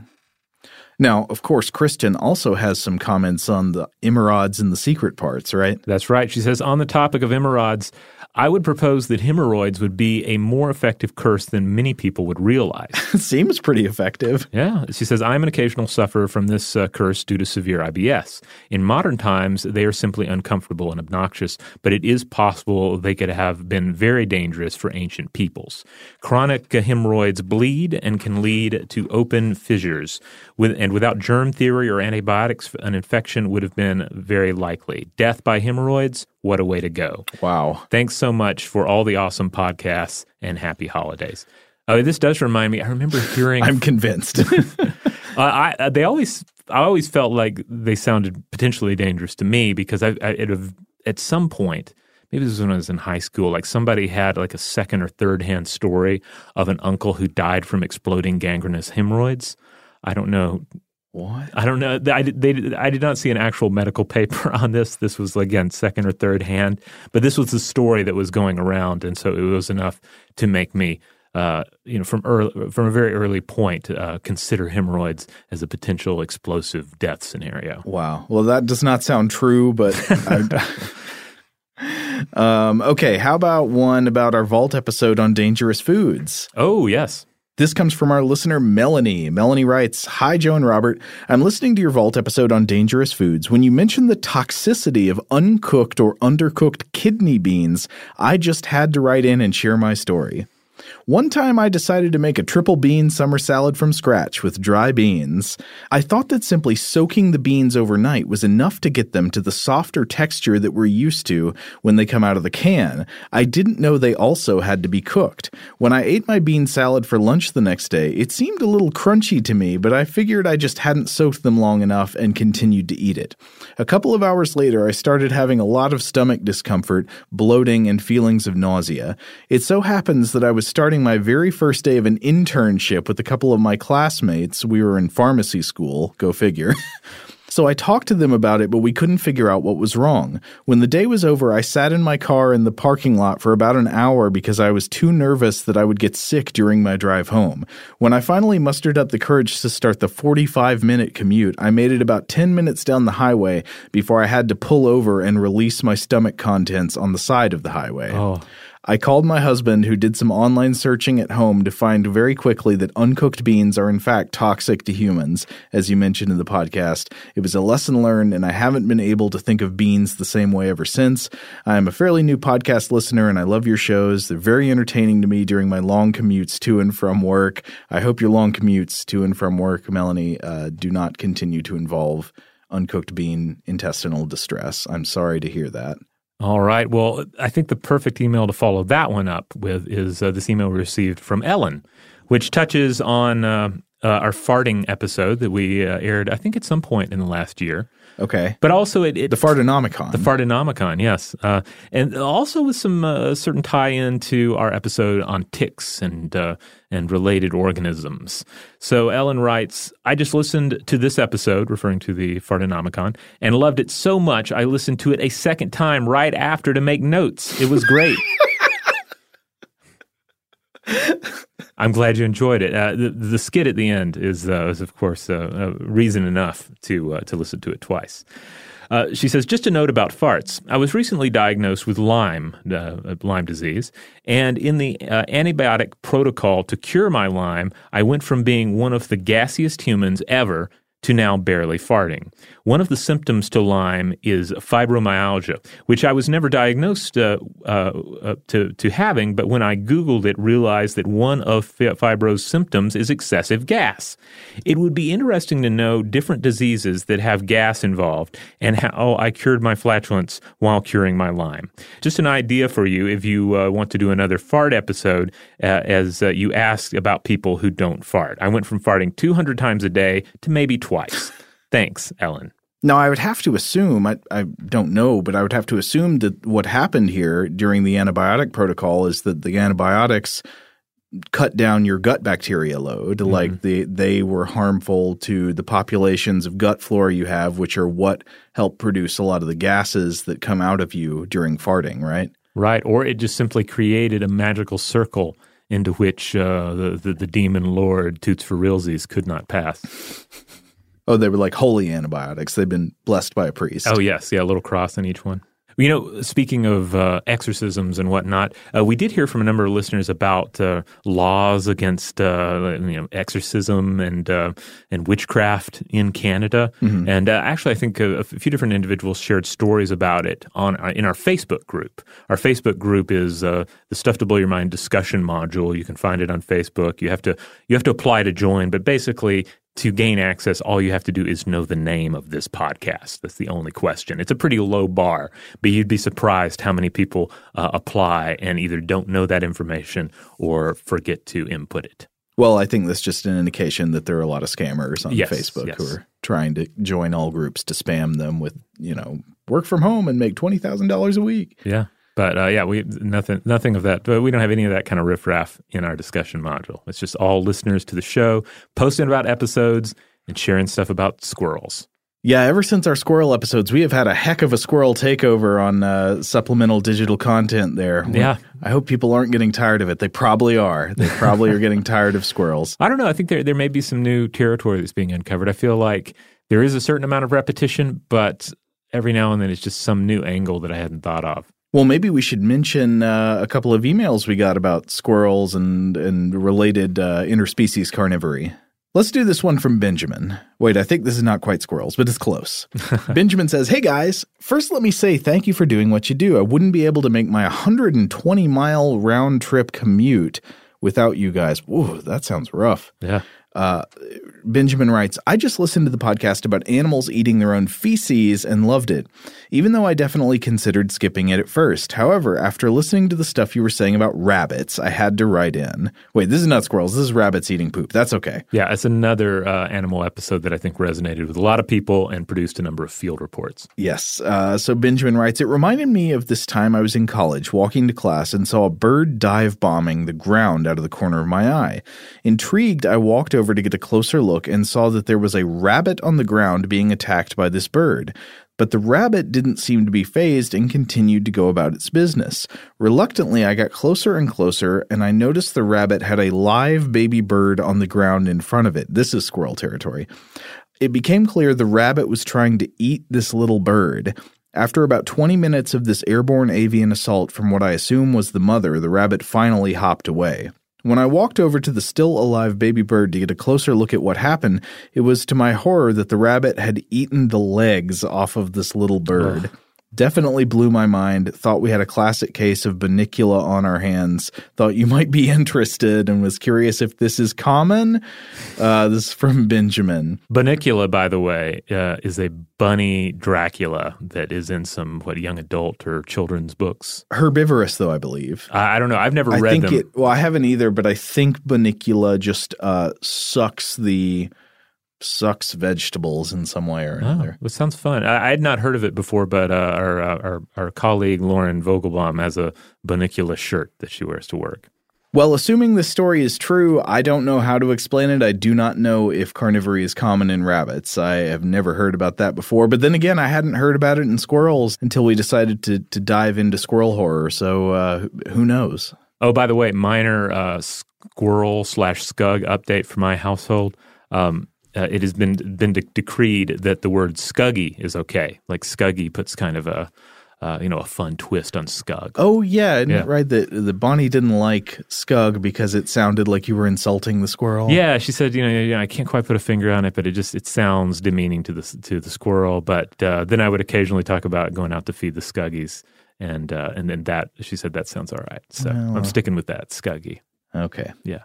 Now, of course, Kristen also has some comments on the emerods and the secret parts, right? That's right. She says, on the topic of emerods, I would propose that hemorrhoids would be a more effective curse than many people would realize. Seems pretty effective. Yeah. She says, I'm an occasional sufferer from this uh, curse due to severe I B S. In modern times, they are simply uncomfortable and obnoxious, but it is possible they could have been very dangerous for ancient peoples. Chronic uh, hemorrhoids bleed and can lead to open fissures. With, and without germ theory or antibiotics, an infection would have been very likely. Death by hemorrhoids, what a way to go. Wow. Thanks so much for all the awesome podcasts and happy holidays. Uh, this does remind me, I remember hearing... I'm convinced. uh, I, uh, they always I always felt like they sounded potentially dangerous to me because I, I it have, at some point, maybe this was when I was in high school, like somebody had like a second or third hand story of an uncle who died from exploding gangrenous hemorrhoids. I don't know. What? I don't know. I, they, I did not see an actual medical paper on this. This was, again, second or third hand. But this was the story that was going around, and so it was enough to make me, uh, you know, from early, from a very early point, uh, consider hemorrhoids as a potential explosive death scenario. Wow. Well, that does not sound true, but um, okay. How about one about our Vault episode on dangerous foods? Oh, yes. This comes from our listener, Melanie. Melanie writes, Hi, Joe and Robert. I'm listening to your Vault episode on dangerous foods. When you mentioned the toxicity of uncooked or undercooked kidney beans, I just had to write in and share my story. One time I decided to make a triple bean summer salad from scratch with dry beans. I thought that simply soaking the beans overnight was enough to get them to the softer texture that we're used to when they come out of the can. I didn't know they also had to be cooked. When I ate my bean salad for lunch the next day, it seemed a little crunchy to me, but I figured I just hadn't soaked them long enough and continued to eat it. A couple of hours later, I started having a lot of stomach discomfort, bloating, and feelings of nausea. It so happens that I was starting my very first day of an internship with a couple of my classmates. We were in pharmacy school, go figure. So I talked to them about it, but we couldn't figure out what was wrong. When the day was over, I sat in my car in the parking lot for about an hour because I was too nervous that I would get sick during my drive home. When I finally mustered up the courage to start the forty-five minute commute, I made it about ten minutes down the highway before I had to pull over and release my stomach contents on the side of the highway. Oh. I called my husband, who did some online searching at home to find very quickly that uncooked beans are in fact toxic to humans, as you mentioned in the podcast. It was a lesson learned, and I haven't been able to think of beans the same way ever since. I am a fairly new podcast listener, and I love your shows. They're very entertaining to me during my long commutes to and from work. I hope your long commutes to and from work, Melanie, uh, do not continue to involve uncooked bean intestinal distress. I'm sorry to hear that. All right. Well, I think the perfect email to follow that one up with is uh, this email we received from Ellen, which touches on uh, uh, our farting episode that we uh, aired, I think, at some point in the last year. Okay. But also it, it the Fartonomicon. The Fartonomicon, yes. Uh, and also with some uh, certain tie-in to our episode on ticks and uh, and related organisms. So Ellen writes, I just listened to this episode, referring to the Fartonomicon, and loved it so much I listened to it a second time right after to make notes. It was great. I'm glad you enjoyed it. Uh, the, the skit at the end is, uh, is of course, uh, uh, reason enough to uh, to listen to it twice. Uh, she says, just a note about farts. I was recently diagnosed with Lyme, uh, Lyme disease, and in the uh, antibiotic protocol to cure my Lyme, I went from being one of the gassiest humans ever to now barely farting. One of the symptoms to Lyme is fibromyalgia, which I was never diagnosed uh, uh, uh, to, to having, but when I Googled it, realized that one of fibro's symptoms is excessive gas. It would be interesting to know different diseases that have gas involved and how I cured my flatulence while curing my Lyme. Just an idea for you if you uh, want to do another fart episode, uh, as uh, you asked about people who don't fart. I went from farting two hundred times a day to maybe twice. Thanks, Ellen. Now, I would have to assume, I, I don't know, but I would have to assume that what happened here during the antibiotic protocol is that the antibiotics cut down your gut bacteria load. Mm-hmm. Like they, they were harmful to the populations of gut flora you have, which are what help produce a lot of the gases that come out of you during farting, right? Right. Or it just simply created a magical circle into which uh, the, the, the demon lord Toots for Realsies could not pass. Oh, they were like holy antibiotics. They've been blessed by a priest. Oh, yes. Yeah, a little cross on each one. You know, speaking of uh, exorcisms and whatnot, uh, we did hear from a number of listeners about uh, laws against uh, you know exorcism and uh, and witchcraft in Canada. Mm-hmm. And uh, actually, I think a, a few different individuals shared stories about it on uh, in our Facebook group. Our Facebook group is uh, the Stuff to Blow Your Mind discussion module. You can find it on Facebook. You have to you have to apply to join, but basically, to gain access, all you have to do is know the name of this podcast. That's the only question. It's a pretty low bar, but you'd be surprised how many people uh, apply and either don't know that information or forget to input it. Well, I think that's just an indication that there are a lot of scammers on yes, Facebook yes. who are trying to join all groups to spam them with, you know, work from home and make twenty thousand dollars a week. Yeah. But uh, yeah, we nothing nothing of that. But we don't have any of that kind of riffraff in our discussion module. It's just all listeners to the show posting about episodes and sharing stuff about squirrels. Yeah, ever since our squirrel episodes, we have had a heck of a squirrel takeover on uh, supplemental digital content there. Yeah. I hope people aren't getting tired of it. They probably are. They probably are getting tired of squirrels. I don't know. I think there there may be some new territory that's being uncovered. I feel like there is a certain amount of repetition, but every now and then it's just some new angle that I hadn't thought of. Well, maybe we should mention uh, a couple of emails we got about squirrels and, and related uh, interspecies carnivory. Let's do this one from Benjamin. Wait, I think this is not quite squirrels, but it's close. Benjamin says, hey guys, first let me say thank you for doing what you do. I wouldn't be able to make my one hundred twenty mile round trip commute without you guys. Ooh, that sounds rough. Yeah. Uh, Benjamin writes, I just listened to the podcast about animals eating their own feces and loved it, even though I definitely considered skipping it at first. However, after listening to the stuff you were saying about rabbits, I had to write in. Wait, this is not squirrels. This is rabbits eating poop. That's okay. Yeah, it's another uh, animal episode that I think resonated with a lot of people and produced a number of field reports. Yes. Uh, so Benjamin writes, it reminded me of this time I was in college walking to class and saw a bird dive bombing the ground out of the corner of my eye. Intrigued, I walked over to get a closer look and saw that there was a rabbit on the ground being attacked by this bird. But the rabbit didn't seem to be fazed and continued to go about its business. Reluctantly, I got closer and closer, and I noticed the rabbit had a live baby bird on the ground in front of it. This is squirrel territory. It became clear the rabbit was trying to eat this little bird. After about twenty minutes of this airborne avian assault from what I assume was the mother, the rabbit finally hopped away. When I walked over to the still alive baby bird to get a closer look at what happened, it was to my horror that the rabbit had eaten the legs off of this little bird. Ugh. Definitely blew my mind. Thought we had a classic case of Bunnicula on our hands. Thought you might be interested and was curious if this is common. Uh, this is from Benjamin. Bunnicula, by the way, uh, is a bunny Dracula that is in some, what, young adult or children's books. Herbivorous, though, I believe. I, I don't know. I've never I read think them. It, well, I haven't either, but I think Bunnicula just uh, sucks the... sucks vegetables in some way or another. Oh, it sounds fun. I, I had not heard of it before, but uh, our, our our colleague Lauren Vogelbaum has a Bunnicula shirt that she wears to work. Well, assuming this story is true, I don't know how to explain it. I do not know if carnivory is common in rabbits. I have never heard about that before. But then again, I hadn't heard about it in squirrels until we decided to to dive into squirrel horror. So uh, who knows? Oh, by the way, minor uh, squirrel slash scug update for my household. Um, Uh, it has been been de- decreed that the word scuggy is okay. Like scuggy puts kind of a uh, you know a fun twist on scug. Oh yeah, isn't yeah. it right that the Bonnie didn't like scug because it sounded like you were insulting the squirrel? Yeah, she said you know, you know I can't quite put a finger on it, but it just it sounds demeaning to the to the squirrel. But uh, then I would occasionally talk about going out to feed the scuggies, and uh, and then that she said that sounds all right. So well, I'm sticking with that scuggy. Okay, yeah.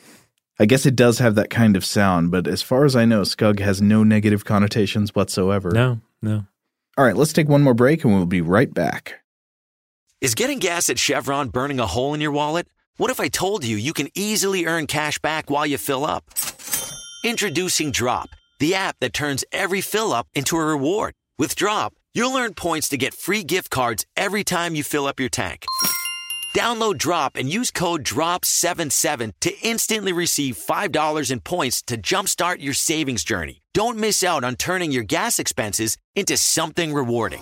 I guess it does have that kind of sound, but as far as I know, scug has no negative connotations whatsoever. No, no. All right, let's take one more break and we'll be right back. Is getting gas at Chevron burning a hole in your wallet? What if I told you you can easily earn cash back while you fill up? Introducing Drop, the app that turns every fill up into a reward. With Drop, you'll earn points to get free gift cards every time you fill up your tank. Download Drop and use code D R O P seven seven to instantly receive five dollars in points to jumpstart your savings journey. Don't miss out on turning your gas expenses into something rewarding.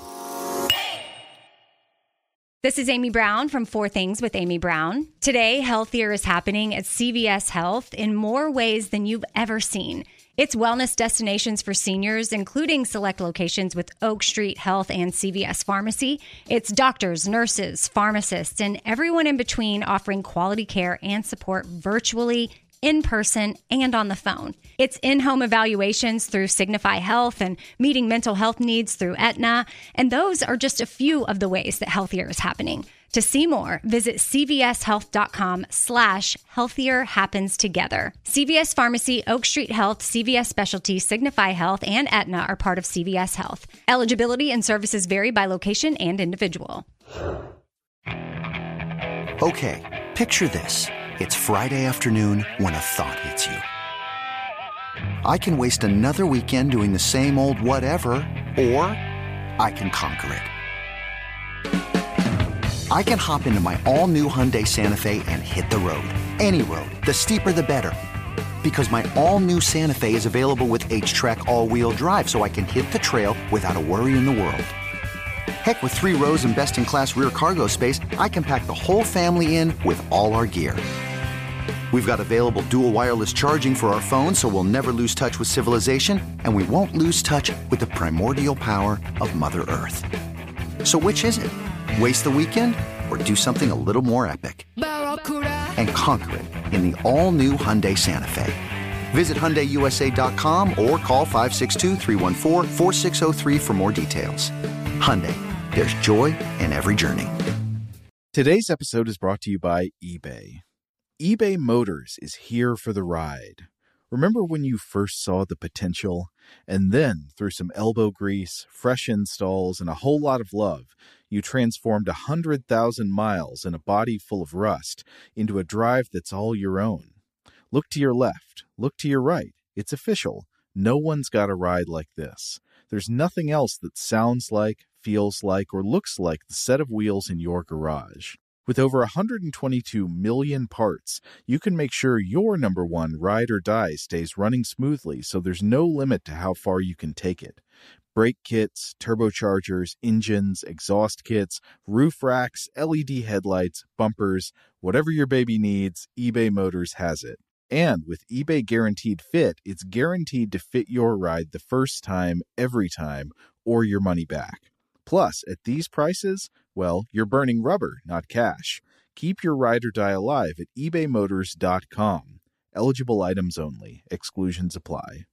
This is Amy Brown from Four Things with Amy Brown. Today, healthier is happening at C V S Health in more ways than you've ever seen. It's wellness destinations for seniors, including select locations with Oak Street Health and C V S Pharmacy. It's doctors, nurses, pharmacists, and everyone in between offering quality care and support virtually, in person, and on the phone. It's in-home evaluations through Signify Health and meeting mental health needs through Aetna. And those are just a few of the ways that healthier is happening. To see more, visit cvshealth.com slash healthier happens together. C V S Pharmacy, Oak Street Health, C V S Specialty, Signify Health, and Aetna are part of C V S Health. Eligibility and services vary by location and individual. Okay, picture this. It's Friday afternoon when a thought hits you. I can waste another weekend doing the same old whatever, or I can conquer it. I can hop into my all-new Hyundai Santa Fe and hit the road. Any road. The steeper, the better. Because my all-new Santa Fe is available with H-Track all-wheel drive, so I can hit the trail without a worry in the world. Heck, with three rows and best-in-class rear cargo space, I can pack the whole family in with all our gear. We've got available dual wireless charging for our phones, so we'll never lose touch with civilization, and we won't lose touch with the primordial power of Mother Earth. So which is it? Waste the weekend or do something a little more epic? And conquer it in the all-new Hyundai Santa Fe. Visit Hyundai U S A dot com or call five six two, three one four, four six zero three for more details. Hyundai, there's joy in every journey. Today's episode is brought to you by eBay. eBay Motors is here for the ride. Remember when you first saw the potential? And then, through some elbow grease, fresh installs, and a whole lot of love, you transformed one hundred thousand miles and a body full of rust into a drive that's all your own. Look to your left. Look to your right. It's official. No one's got a ride like this. There's nothing else that sounds like, feels like, or looks like the set of wheels in your garage. With over one hundred twenty-two million parts, you can make sure your number one ride or die stays running smoothly, so there's no limit to how far you can take it. Brake kits, turbochargers, engines, exhaust kits, roof racks, L E D headlights, bumpers, whatever your baby needs, eBay Motors has it. And with eBay Guaranteed Fit, it's guaranteed to fit your ride the first time, every time, or your money back. Plus, at these prices, well, you're burning rubber, not cash. Keep your ride or die alive at ebay motors dot com. Eligible items only. Exclusions apply.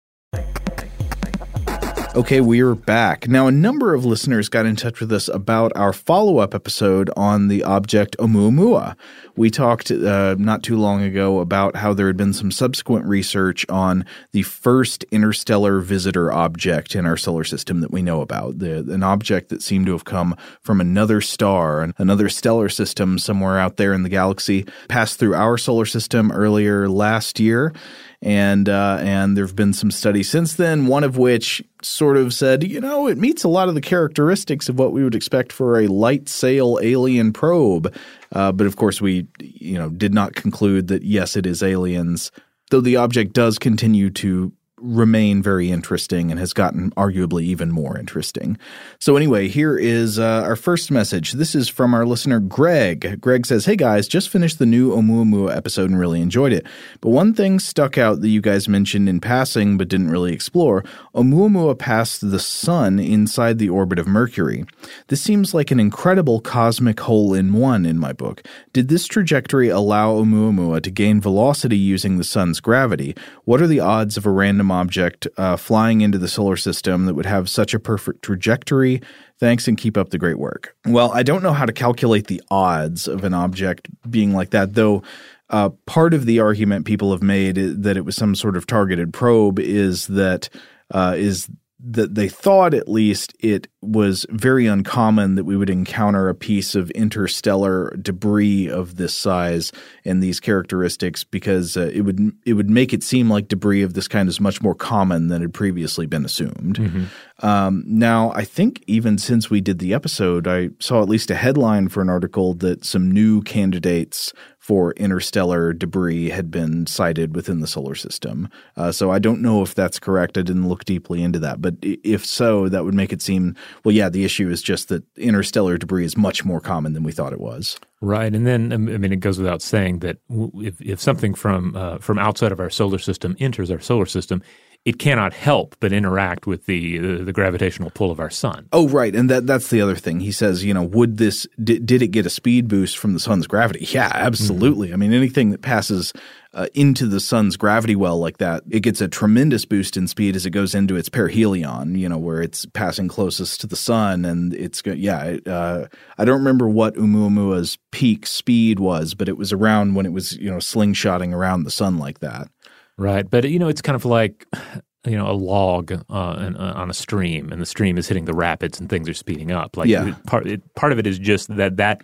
Okay, we're back. Now, a number of listeners got in touch with us about our follow-up episode on the object Oumuamua. We talked uh, not too long ago about how there had been some subsequent research on the first interstellar visitor object in our solar system that we know about, the, an object that seemed to have come from another star, another stellar system somewhere out there in the galaxy, passed through our solar system earlier last year. And uh, and there have been some studies since then, one of which sort of said, you know, it meets a lot of the characteristics of what we would expect for a light sail alien probe. Uh, but of course, we, you know, did not conclude that, yes, it is aliens, though the object does continue to remain very interesting and has gotten arguably even more interesting. So anyway, here is uh, our first message. This is from our listener, Greg. Greg says, hey guys, just finished the new Oumuamua episode and really enjoyed it. But one thing stuck out that you guys mentioned in passing but didn't really explore. Oumuamua passed the sun inside the orbit of Mercury. This seems like an incredible cosmic hole-in-one in my book. Did this trajectory allow Oumuamua to gain velocity using the sun's gravity? What are the odds of a random object uh, flying into the solar system that would have such a perfect trajectory? Thanks and keep up the great work. Well, I don't know how to calculate the odds of an object being like that, though uh, part of the argument people have made that it was some sort of targeted probe is that uh, is that they thought at least it was very uncommon that we would encounter a piece of interstellar debris of this size and these characteristics because uh, it would it would make it seem like debris of this kind is much more common than had previously been assumed. Mm-hmm. Um, now, I think even since we did the episode, I saw at least a headline for an article that some new candidates for interstellar debris had been sighted within the solar system. Uh, so I don't know if that's correct. I didn't look deeply into that. But if so, that would make it seem, well, yeah, the issue is just that interstellar debris is much more common than we thought it was. Right. And then, I mean, it goes without saying that if, if something from uh, from outside of our solar system enters our solar system, it cannot help but interact with the, the the gravitational pull of our sun. Oh, right. And that that's the other thing. He says, you know, would this did, did it get a speed boost from the sun's gravity? Yeah, absolutely. Mm-hmm. I mean, anything that passes uh, into the sun's gravity well like that, it gets a tremendous boost in speed as it goes into its perihelion, you know, where it's passing closest to the sun. And it's – yeah, it, uh, I don't remember what Oumuamua's peak speed was, but it was around when it was, you know, slingshotting around the sun like that. Right. But, you know, it's kind of like, you know, a log uh, in, uh, on a stream, and the stream is hitting the rapids and things are speeding up. Like yeah. it, part, it, part of it is just that that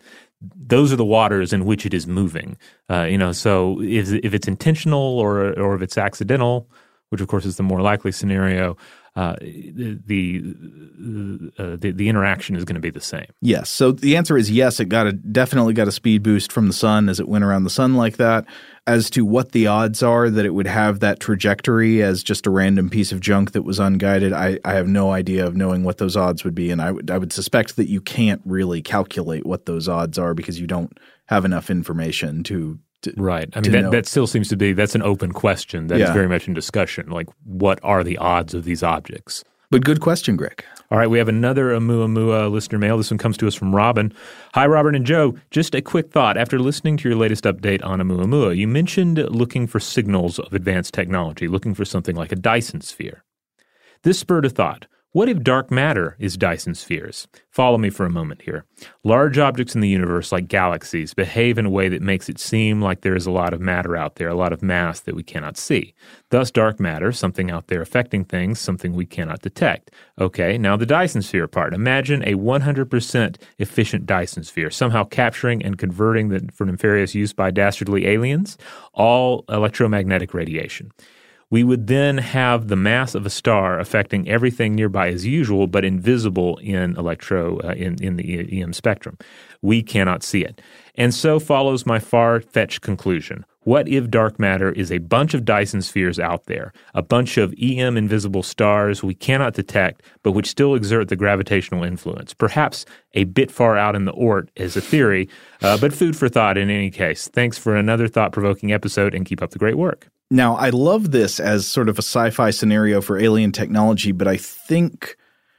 those are the waters in which it is moving. Uh, you know, so if if it's intentional or or if it's accidental, which of course is the more likely scenario, uh, the the, uh, the the interaction is going to be the same. Yes. So the answer is yes. It got a definitely got a speed boost from the sun as it went around the sun like that. As to what the odds are that it would have that trajectory as just a random piece of junk that was unguided, I, I have no idea of knowing what those odds would be. And I would I would suspect that you can't really calculate what those odds are because you don't have enough information to to Right. I mean, that, that still seems to be – that's an open question that yeah. is very much in discussion. Like, what are the odds of these objects? But good question, Greg. All right, we have another Oumuamua listener mail. This one comes to us from Robin. Hi, Robert and Joe. Just a quick thought. After listening to your latest update on Oumuamua, you mentioned looking for signals of advanced technology, looking for something like a Dyson sphere. This spurred a thought. What if dark matter is Dyson spheres? Follow me for a moment here. Large objects in the universe, like galaxies, behave in a way that makes it seem like there is a lot of matter out there, a lot of mass that we cannot see. Thus, dark matter, something out there affecting things, something we cannot detect. Okay, now the Dyson sphere part. Imagine a one hundred percent efficient Dyson sphere, somehow capturing and converting the, for nefarious use by dastardly aliens, all electromagnetic radiation. We would then have the mass of a star affecting everything nearby as usual, but invisible in electro uh, in, in the E M spectrum. We cannot see it. And so follows my far-fetched conclusion. What if dark matter is a bunch of Dyson spheres out there, a bunch of E M invisible stars we cannot detect, but which still exert the gravitational influence? Perhaps a bit far out in the Oort as a theory, uh, but food for thought in any case. Thanks for another thought-provoking episode, and keep up the great work. Now, I love this as sort of a sci-fi scenario for alien technology, but I think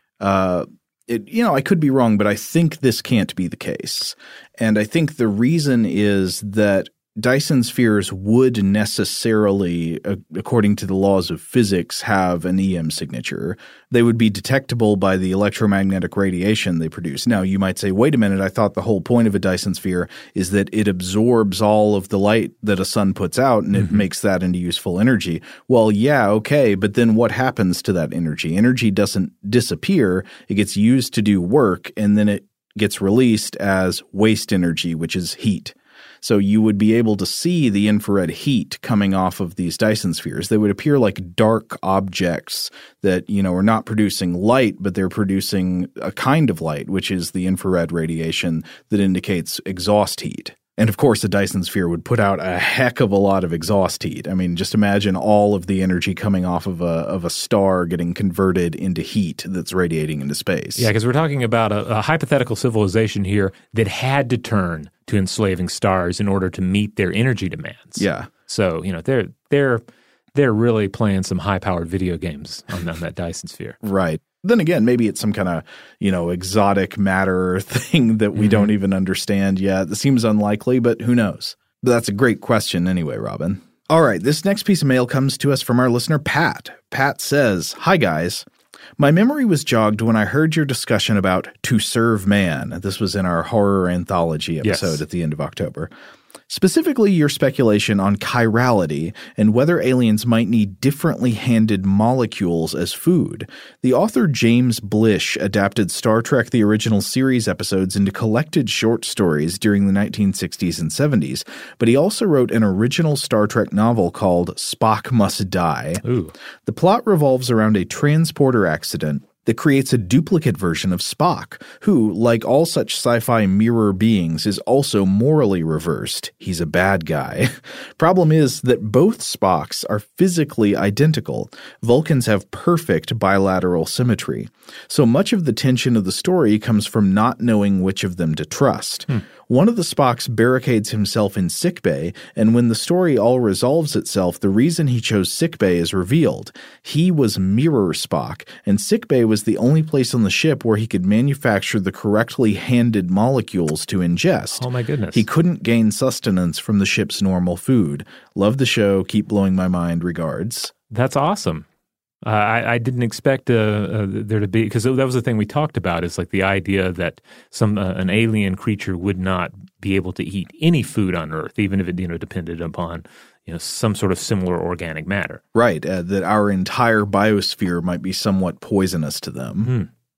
uh, it, you know, I could be wrong, but I think this can't be the case. And I think the reason is that Dyson spheres would necessarily, uh, according to the laws of physics, have an E M signature. They would be detectable by the electromagnetic radiation they produce. Now, you might say, wait a minute, I thought the whole point of a Dyson sphere is that it absorbs all of the light that a sun puts out and mm-hmm. it makes that into useful energy. Well, yeah, okay, but then what happens to that energy? Energy doesn't disappear. It gets used to do work, and then it gets released as waste energy, which is heat. So you would be able to see the infrared heat coming off of these Dyson spheres. They would appear like dark objects that, you know, are not producing light, but they're producing a kind of light, which is the infrared radiation that indicates exhaust heat. And of course, a Dyson sphere would put out a heck of a lot of exhaust heat. I mean, just imagine all of the energy coming off of a of a star getting converted into heat that's radiating into space. Yeah, because we're talking about a, a hypothetical civilization here that had to turn to enslaving stars in order to meet their energy demands. Yeah. So, you know, they're they're they're really playing some high-powered video games on, on that Dyson sphere. Right. Then again, maybe it's some kind of, you know, exotic matter thing that we mm-hmm. don't even understand yet. It seems unlikely, but who knows? But that's a great question anyway, Robin. All right, this next piece of mail comes to us from our listener, Pat. Pat says, "Hi, guys. My memory was jogged when I heard your discussion about To Serve Man." This was in our horror anthology episode yes. at the end of October. Specifically, your speculation on chirality and whether aliens might need differently handed molecules as food. The author James Blish adapted Star Trek The Original Series episodes into collected short stories during the nineteen sixties and seventies, but he also wrote an original Star Trek novel called Spock Must Die. Ooh. The plot revolves around a transporter accident that creates a duplicate version of Spock, who, like all such sci-fi mirror beings, is also morally reversed. He's a bad guy. Problem is that both Spocks are physically identical. Vulcans have perfect bilateral symmetry. So much of the tension of the story comes from not knowing which of them to trust. Hmm. One of the Spocks barricades himself in sickbay, and when the story all resolves itself, the reason he chose sickbay is revealed. He was Mirror Spock, and sickbay was the only place on the ship where he could manufacture the correctly handed molecules to ingest. Oh my goodness. He couldn't gain sustenance from the ship's normal food. Love the show. Keep blowing my mind. Regards. That's awesome. Uh, I, I didn't expect uh, uh, there to be, because that was the thing we talked about, is like the idea that some uh, an alien creature would not be able to eat any food on Earth, even if it, you know, depended upon, you know, some sort of similar organic matter. Right, uh, that our entire biosphere might be somewhat poisonous to them. Hmm.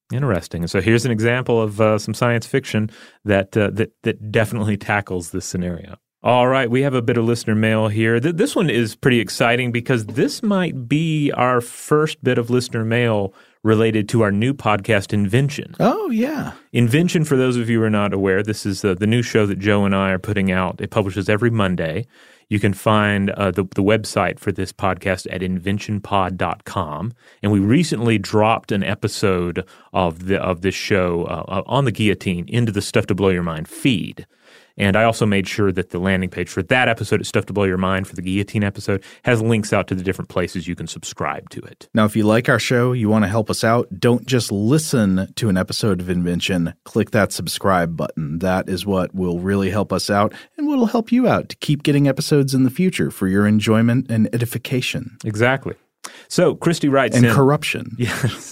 Interesting. And so here's an example of uh, some science fiction that, uh, that that definitely tackles this scenario. All right, we have a bit of listener mail here. Th- this one is pretty exciting because this might be our first bit of listener mail related to our new podcast, Invention. Oh, yeah. Invention, for those of you who are not aware, this is uh, the new show that Joe and I are putting out. It publishes every Monday. You can find uh, the, the website for this podcast at invention pod dot com. And we recently dropped an episode of the of this show uh, on the guillotine into the Stuff to Blow Your Mind feed. And I also made sure that the landing page for that episode at Stuff to Blow Your Mind for the guillotine episode has links out to the different places you can subscribe to it. Now, if you like our show, you want to help us out, don't just listen to an episode of Invention. Click that subscribe button. That is what will really help us out and what will help you out to keep getting episodes in the future for your enjoyment and edification. Exactly. So Christy writes and in. And corruption. Yes.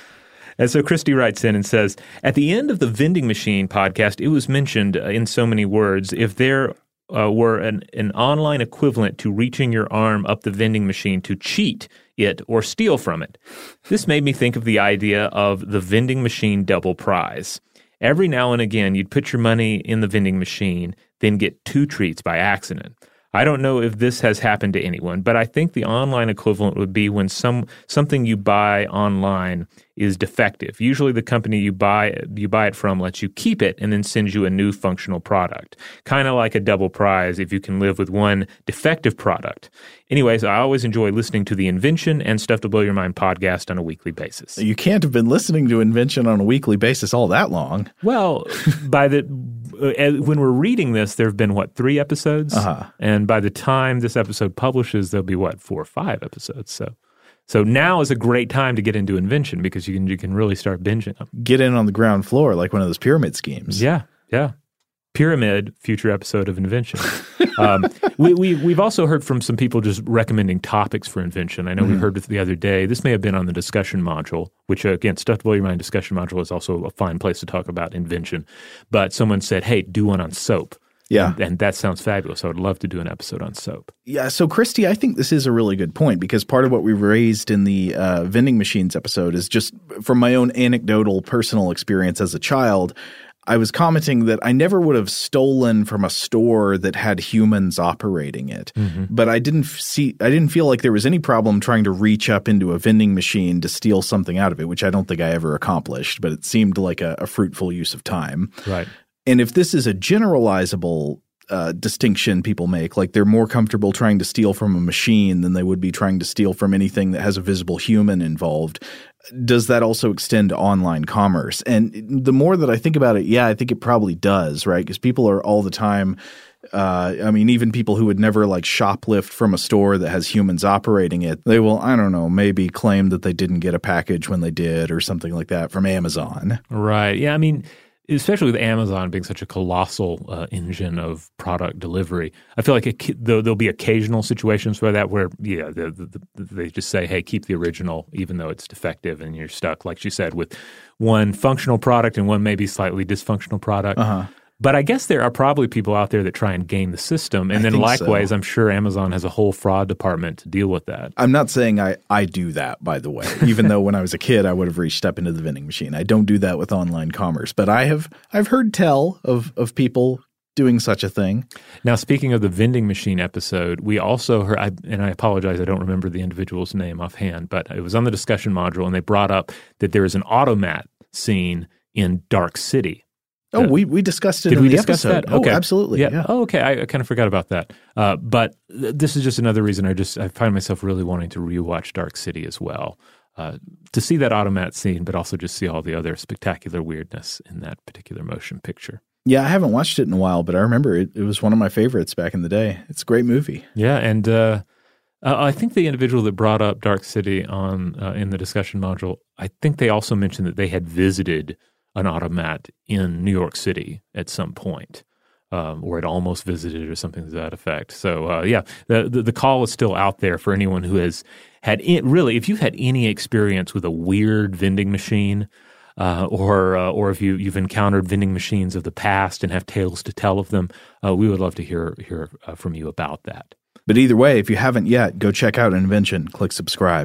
And so Christy writes in and says, at the end of the Vending Machine podcast, it was mentioned uh, in so many words, if there uh, were an, an online equivalent to reaching your arm up the vending machine to cheat it or steal from it. This made me think of the idea of the vending machine double prize. Every now and again, you'd put your money in the vending machine, then get two treats by accident. I don't know if this has happened to anyone, but I think the online equivalent would be when some something you buy online is defective. Usually the company you buy you buy it from lets you keep it and then sends you a new functional product. Kind of like a double prize if you can live with one defective product. Anyways, I always enjoy listening to the Invention and Stuff to Blow Your Mind podcast on a weekly basis. You can't have been listening to Invention on a weekly basis all that long. Well, by the uh, when we're reading this, there have been, what, three episodes? Uh-huh. And by the time this episode publishes, there'll be, what, four or five episodes. So so now is a great time to get into Invention because you can you can really start binging them. Get in on the ground floor like one of those pyramid schemes. Yeah, yeah. Pyramid, future episode of Invention. um, we, we, we've also heard from some people just recommending topics for Invention. I know mm-hmm. we heard it the other day. This may have been on the discussion module, which, uh, again, Stuff to Blow Your Mind discussion module is also a fine place to talk about Invention. But someone said, hey, do one on soap. Yeah. And, and that sounds fabulous. I would love to do an episode on soap. Yeah. So, Christy, I think this is a really good point because part of what we raised in the uh, vending machines episode is just from my own anecdotal personal experience as a child. I was commenting that I never would have stolen from a store that had humans operating it, mm-hmm. but I didn't see I didn't feel like there was any problem trying to reach up into a vending machine to steal something out of it, which I don't think I ever accomplished, but it seemed like a, a fruitful use of time. Right. And if this is a generalizable uh, distinction people make, like they're more comfortable trying to steal from a machine than they would be trying to steal from anything that has a visible human involved, does that also extend to online commerce? And the more that I think about it, yeah, I think it probably does, right? Because people are all the time uh, – I mean, even people who would never like shoplift from a store that has humans operating it, they will, I don't know, maybe claim that they didn't get a package when they did or something like that from Amazon. Right. Yeah, I mean – especially with Amazon being such a colossal uh, engine of product delivery, I feel like it, there'll, there'll be occasional situations where that where yeah the, the, the, they just say, hey, keep the original even though it's defective, and you're stuck, like she said, with one functional product and one maybe slightly dysfunctional product. Uh-huh. But I guess there are probably people out there that try and game the system. And I then likewise, so. I'm sure Amazon has a whole fraud department to deal with that. I'm not saying I, I do that, by the way, even though when I was a kid, I would have reached up into the vending machine. I don't do that with online commerce. But I have I've heard tell of, of people doing such a thing. Now, speaking of the vending machine episode, we also heard, I, and I apologize, I don't remember the individual's name offhand, but it was on the discussion module, and they brought up that there is an automat scene in Dark City. Oh, uh, we, we discussed it did in we the discuss episode. That? Okay. Oh, absolutely. Yeah. yeah. Oh, okay. I, I kind of forgot about that. Uh, but th- this is just another reason I just I find myself really wanting to rewatch Dark City as well. Uh, to see that automat scene, but also just see all the other spectacular weirdness in that particular motion picture. Yeah, I haven't watched it in a while, but I remember it, it was one of my favorites back in the day. It's a great movie. Yeah, and uh, uh, I think the individual that brought up Dark City on uh, in the discussion module, I think they also mentioned that they had visited an automat in New York City at some point, um, or had almost visited or something to that effect. So, uh, yeah, the, the the call is still out there for anyone who has had – really, if you've had any experience with a weird vending machine uh, or uh, or if you, you've encountered vending machines of the past and have tales to tell of them, uh, we would love to hear, hear uh, from you about that. But either way, if you haven't yet, go check out Invention. Click subscribe.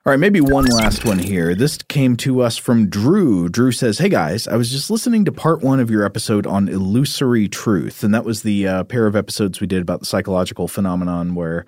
All right, maybe one last one here. This came to us from Drew. Drew says, hey guys, I was just listening to part one of your episode on illusory truth. And that was the uh, pair of episodes we did about the psychological phenomenon where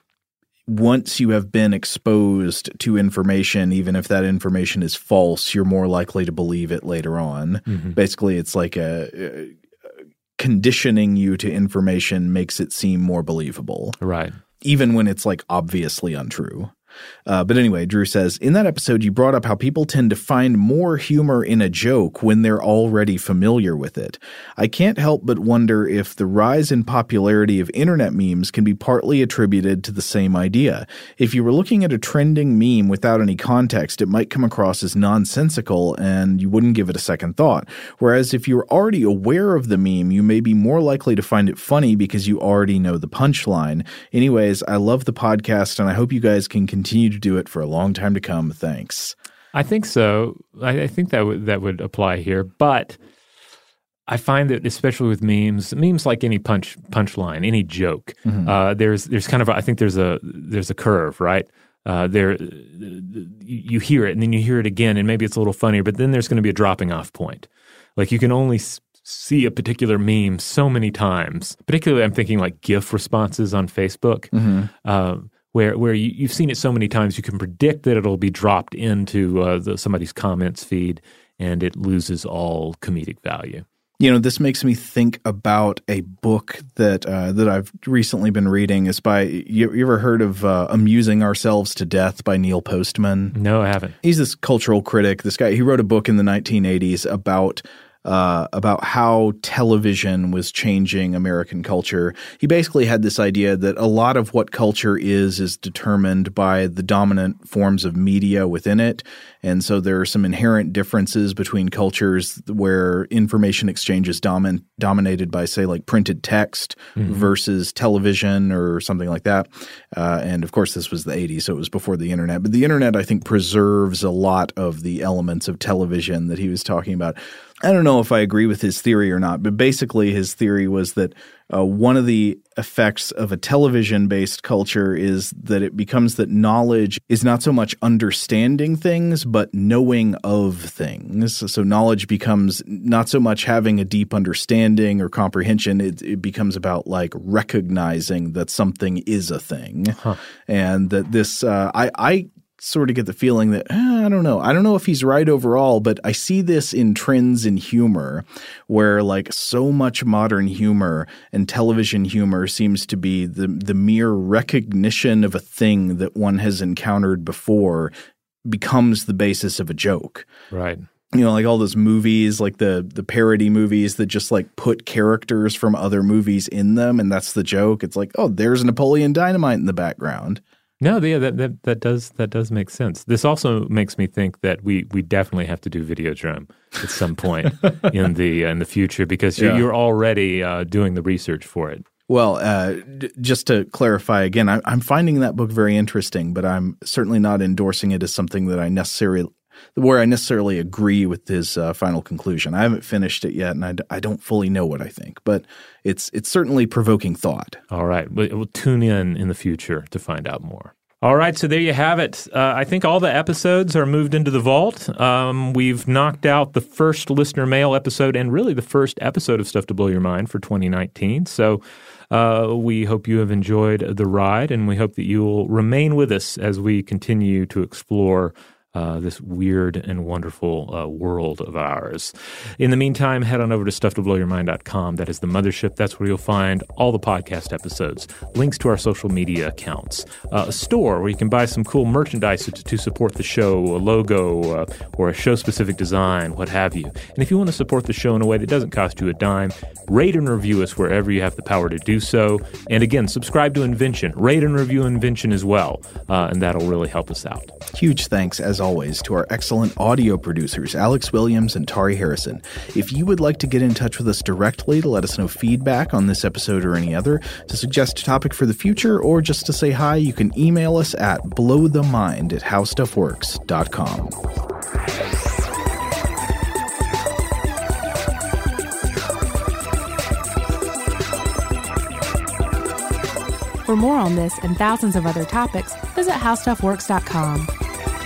once you have been exposed to information, even if that information is false, you're more likely to believe it later on. Mm-hmm. Basically, it's like a, a conditioning you to information makes it seem more believable. Right. Even when it's like obviously untrue. Uh, but anyway, Drew says, in that episode, you brought up how people tend to find more humor in a joke when they're already familiar with it. I can't help but wonder if the rise in popularity of internet memes can be partly attributed to the same idea. If you were looking at a trending meme without any context, it might come across as nonsensical and you wouldn't give it a second thought. Whereas if you're already aware of the meme, you may be more likely to find it funny because you already know the punchline. Anyways, I love the podcast and I hope you guys can continue continue to do it for a long time to come. Thanks. I think so. I, I think that would that would apply here. But I find that especially with memes, memes like any punch punchline, any joke, mm-hmm. uh, there's there's kind of a, I think there's a there's a curve, right? Uh, there you hear it and then you hear it again and maybe it's a little funnier, but then there's going to be a dropping off point. Like you can only s- see a particular meme so many times. Particularly, I'm thinking like GIF responses on Facebook. Mm-hmm. Uh, Where where you, you've seen it so many times, you can predict that it'll be dropped into uh, the, somebody's comments feed, and it loses all comedic value. You know, this makes me think about a book that uh, that I've recently been reading. It's by you, you ever heard of uh, Amusing Ourselves to Death by Neil Postman? No, I haven't. He's this cultural critic. This guy, he wrote a book in the nineteen eighties about Uh, about how television was changing American culture. He basically had this idea that a lot of what culture is is determined by the dominant forms of media within it. And so there are some inherent differences between cultures where information exchange is domin- dominated by, say, like printed text mm-hmm. versus television or something like that. Uh, and of course, this was the eighties, so it was before the internet. But the internet, I think, preserves a lot of the elements of television that he was talking about. I don't know if I agree with his theory or not, but basically his theory was that uh, one of the effects of a television-based culture is that it becomes that knowledge is not so much understanding things, but knowing of things. So knowledge becomes not so much having a deep understanding or comprehension. It, it becomes about like recognizing that something is a thing. Huh. And that this uh, – I, I – sort of get the feeling that, eh, I don't know. I don't know if he's right overall, but I see this in trends in humor where like so much modern humor and television humor seems to be the, the mere recognition of a thing that one has encountered before becomes the basis of a joke. Right. You know, like all those movies, like the the parody movies that just like put characters from other movies in them and that's the joke. It's like, oh, there's Napoleon Dynamite in the background. No, yeah, that, that that does that does make sense. This also makes me think that we we definitely have to do Videodrome at some point in the in the future because you're, yeah. you're already uh, doing the research for it. Well, uh, d- just to clarify again, I, I'm finding that book very interesting, but I'm certainly not endorsing it as something that I necessarily where I necessarily agree with his uh, final conclusion. I haven't finished it yet, and I, d- I don't fully know what I think, but it's it's certainly provoking thought. All right. We'll, we'll tune in in the future to find out more. All right, so there you have it. Uh, I think all the episodes are moved into the vault. Um, we've knocked out the first listener mail episode and really the first episode of Stuff to Blow Your Mind for twenty nineteen. So uh, we hope you have enjoyed the ride, and we hope that you will remain with us as we continue to explore Uh, this weird and wonderful uh, world of ours. In the meantime, head on over to stuff to blow your mind dot com. That is the mothership. That's where you'll find all the podcast episodes, links to our social media accounts, uh, a store where you can buy some cool merchandise to, to support the show, a logo uh, or a show-specific design, what have you. And if you want to support the show in a way that doesn't cost you a dime, rate and review us wherever you have the power to do so. And again, subscribe to Invention. Rate and review Invention as well, uh, and that'll really help us out. Huge thanks, as always, to our excellent audio producers, Alex Williams and Tari Harrison. If you would like to get in touch with us directly to let us know feedback on this episode or any other, to suggest a topic for the future, or just to say hi, you can email us at blowthemind at howstuffworks dot com. For more on this and thousands of other topics, visit how stuff works dot com.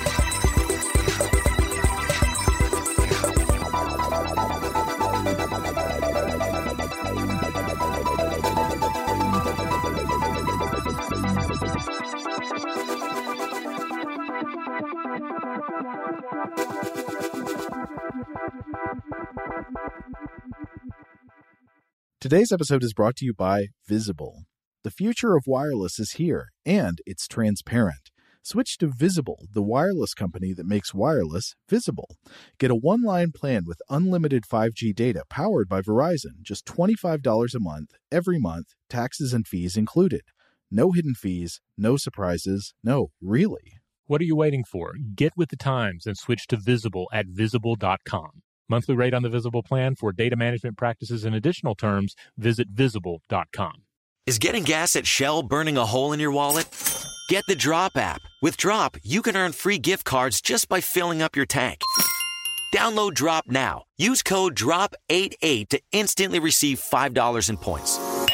Today's episode is brought to you by Visible. The future of wireless is here, and it's transparent. Switch to Visible, the wireless company that makes wireless visible. Get a one-line plan with unlimited five G data powered by Verizon, just twenty-five dollars a month, every month, taxes and fees included. No hidden fees, no surprises, no, really. What are you waiting for? Get with the times and switch to Visible at visible dot com. Monthly rate on the Visible plan. For data management practices and additional terms, visit visible dot com. Is getting gas at Shell burning a hole in your wallet? Get the Drop app. With Drop, you can earn free gift cards just by filling up your tank. Download Drop now. Use code drop eighty-eight to instantly receive five dollars in points.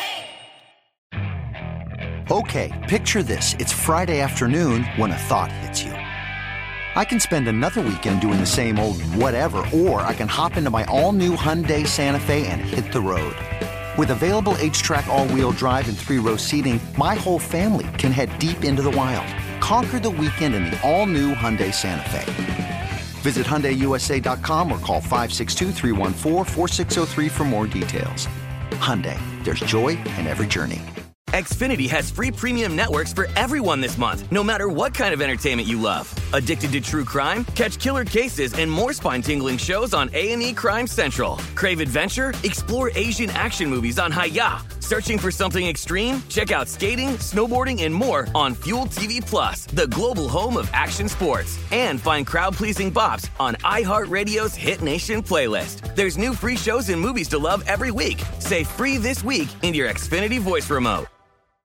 Okay, picture this. It's Friday afternoon when a thought hits you. I can spend another weekend doing the same old whatever, or I can hop into my all-new Hyundai Santa Fe and hit the road. With available H-Track all-wheel drive and three-row seating, my whole family can head deep into the wild. Conquer the weekend in the all-new Hyundai Santa Fe. Visit Hyundai U S A dot com or call five six two, three one four, four six zero three for more details. Hyundai, there's joy in every journey. Xfinity has free premium networks for everyone this month, no matter what kind of entertainment you love. Addicted to true crime? Catch killer cases and more spine-tingling shows on A and E Crime Central. Crave adventure? Explore Asian action movies on Hi-Ya. Searching for something extreme? Check out skating, snowboarding, and more on Fuel T V Plus, the global home of action sports. And find crowd-pleasing bops on iHeartRadio's Hit Nation playlist. There's new free shows and movies to love every week. Say free this week in your Xfinity voice remote.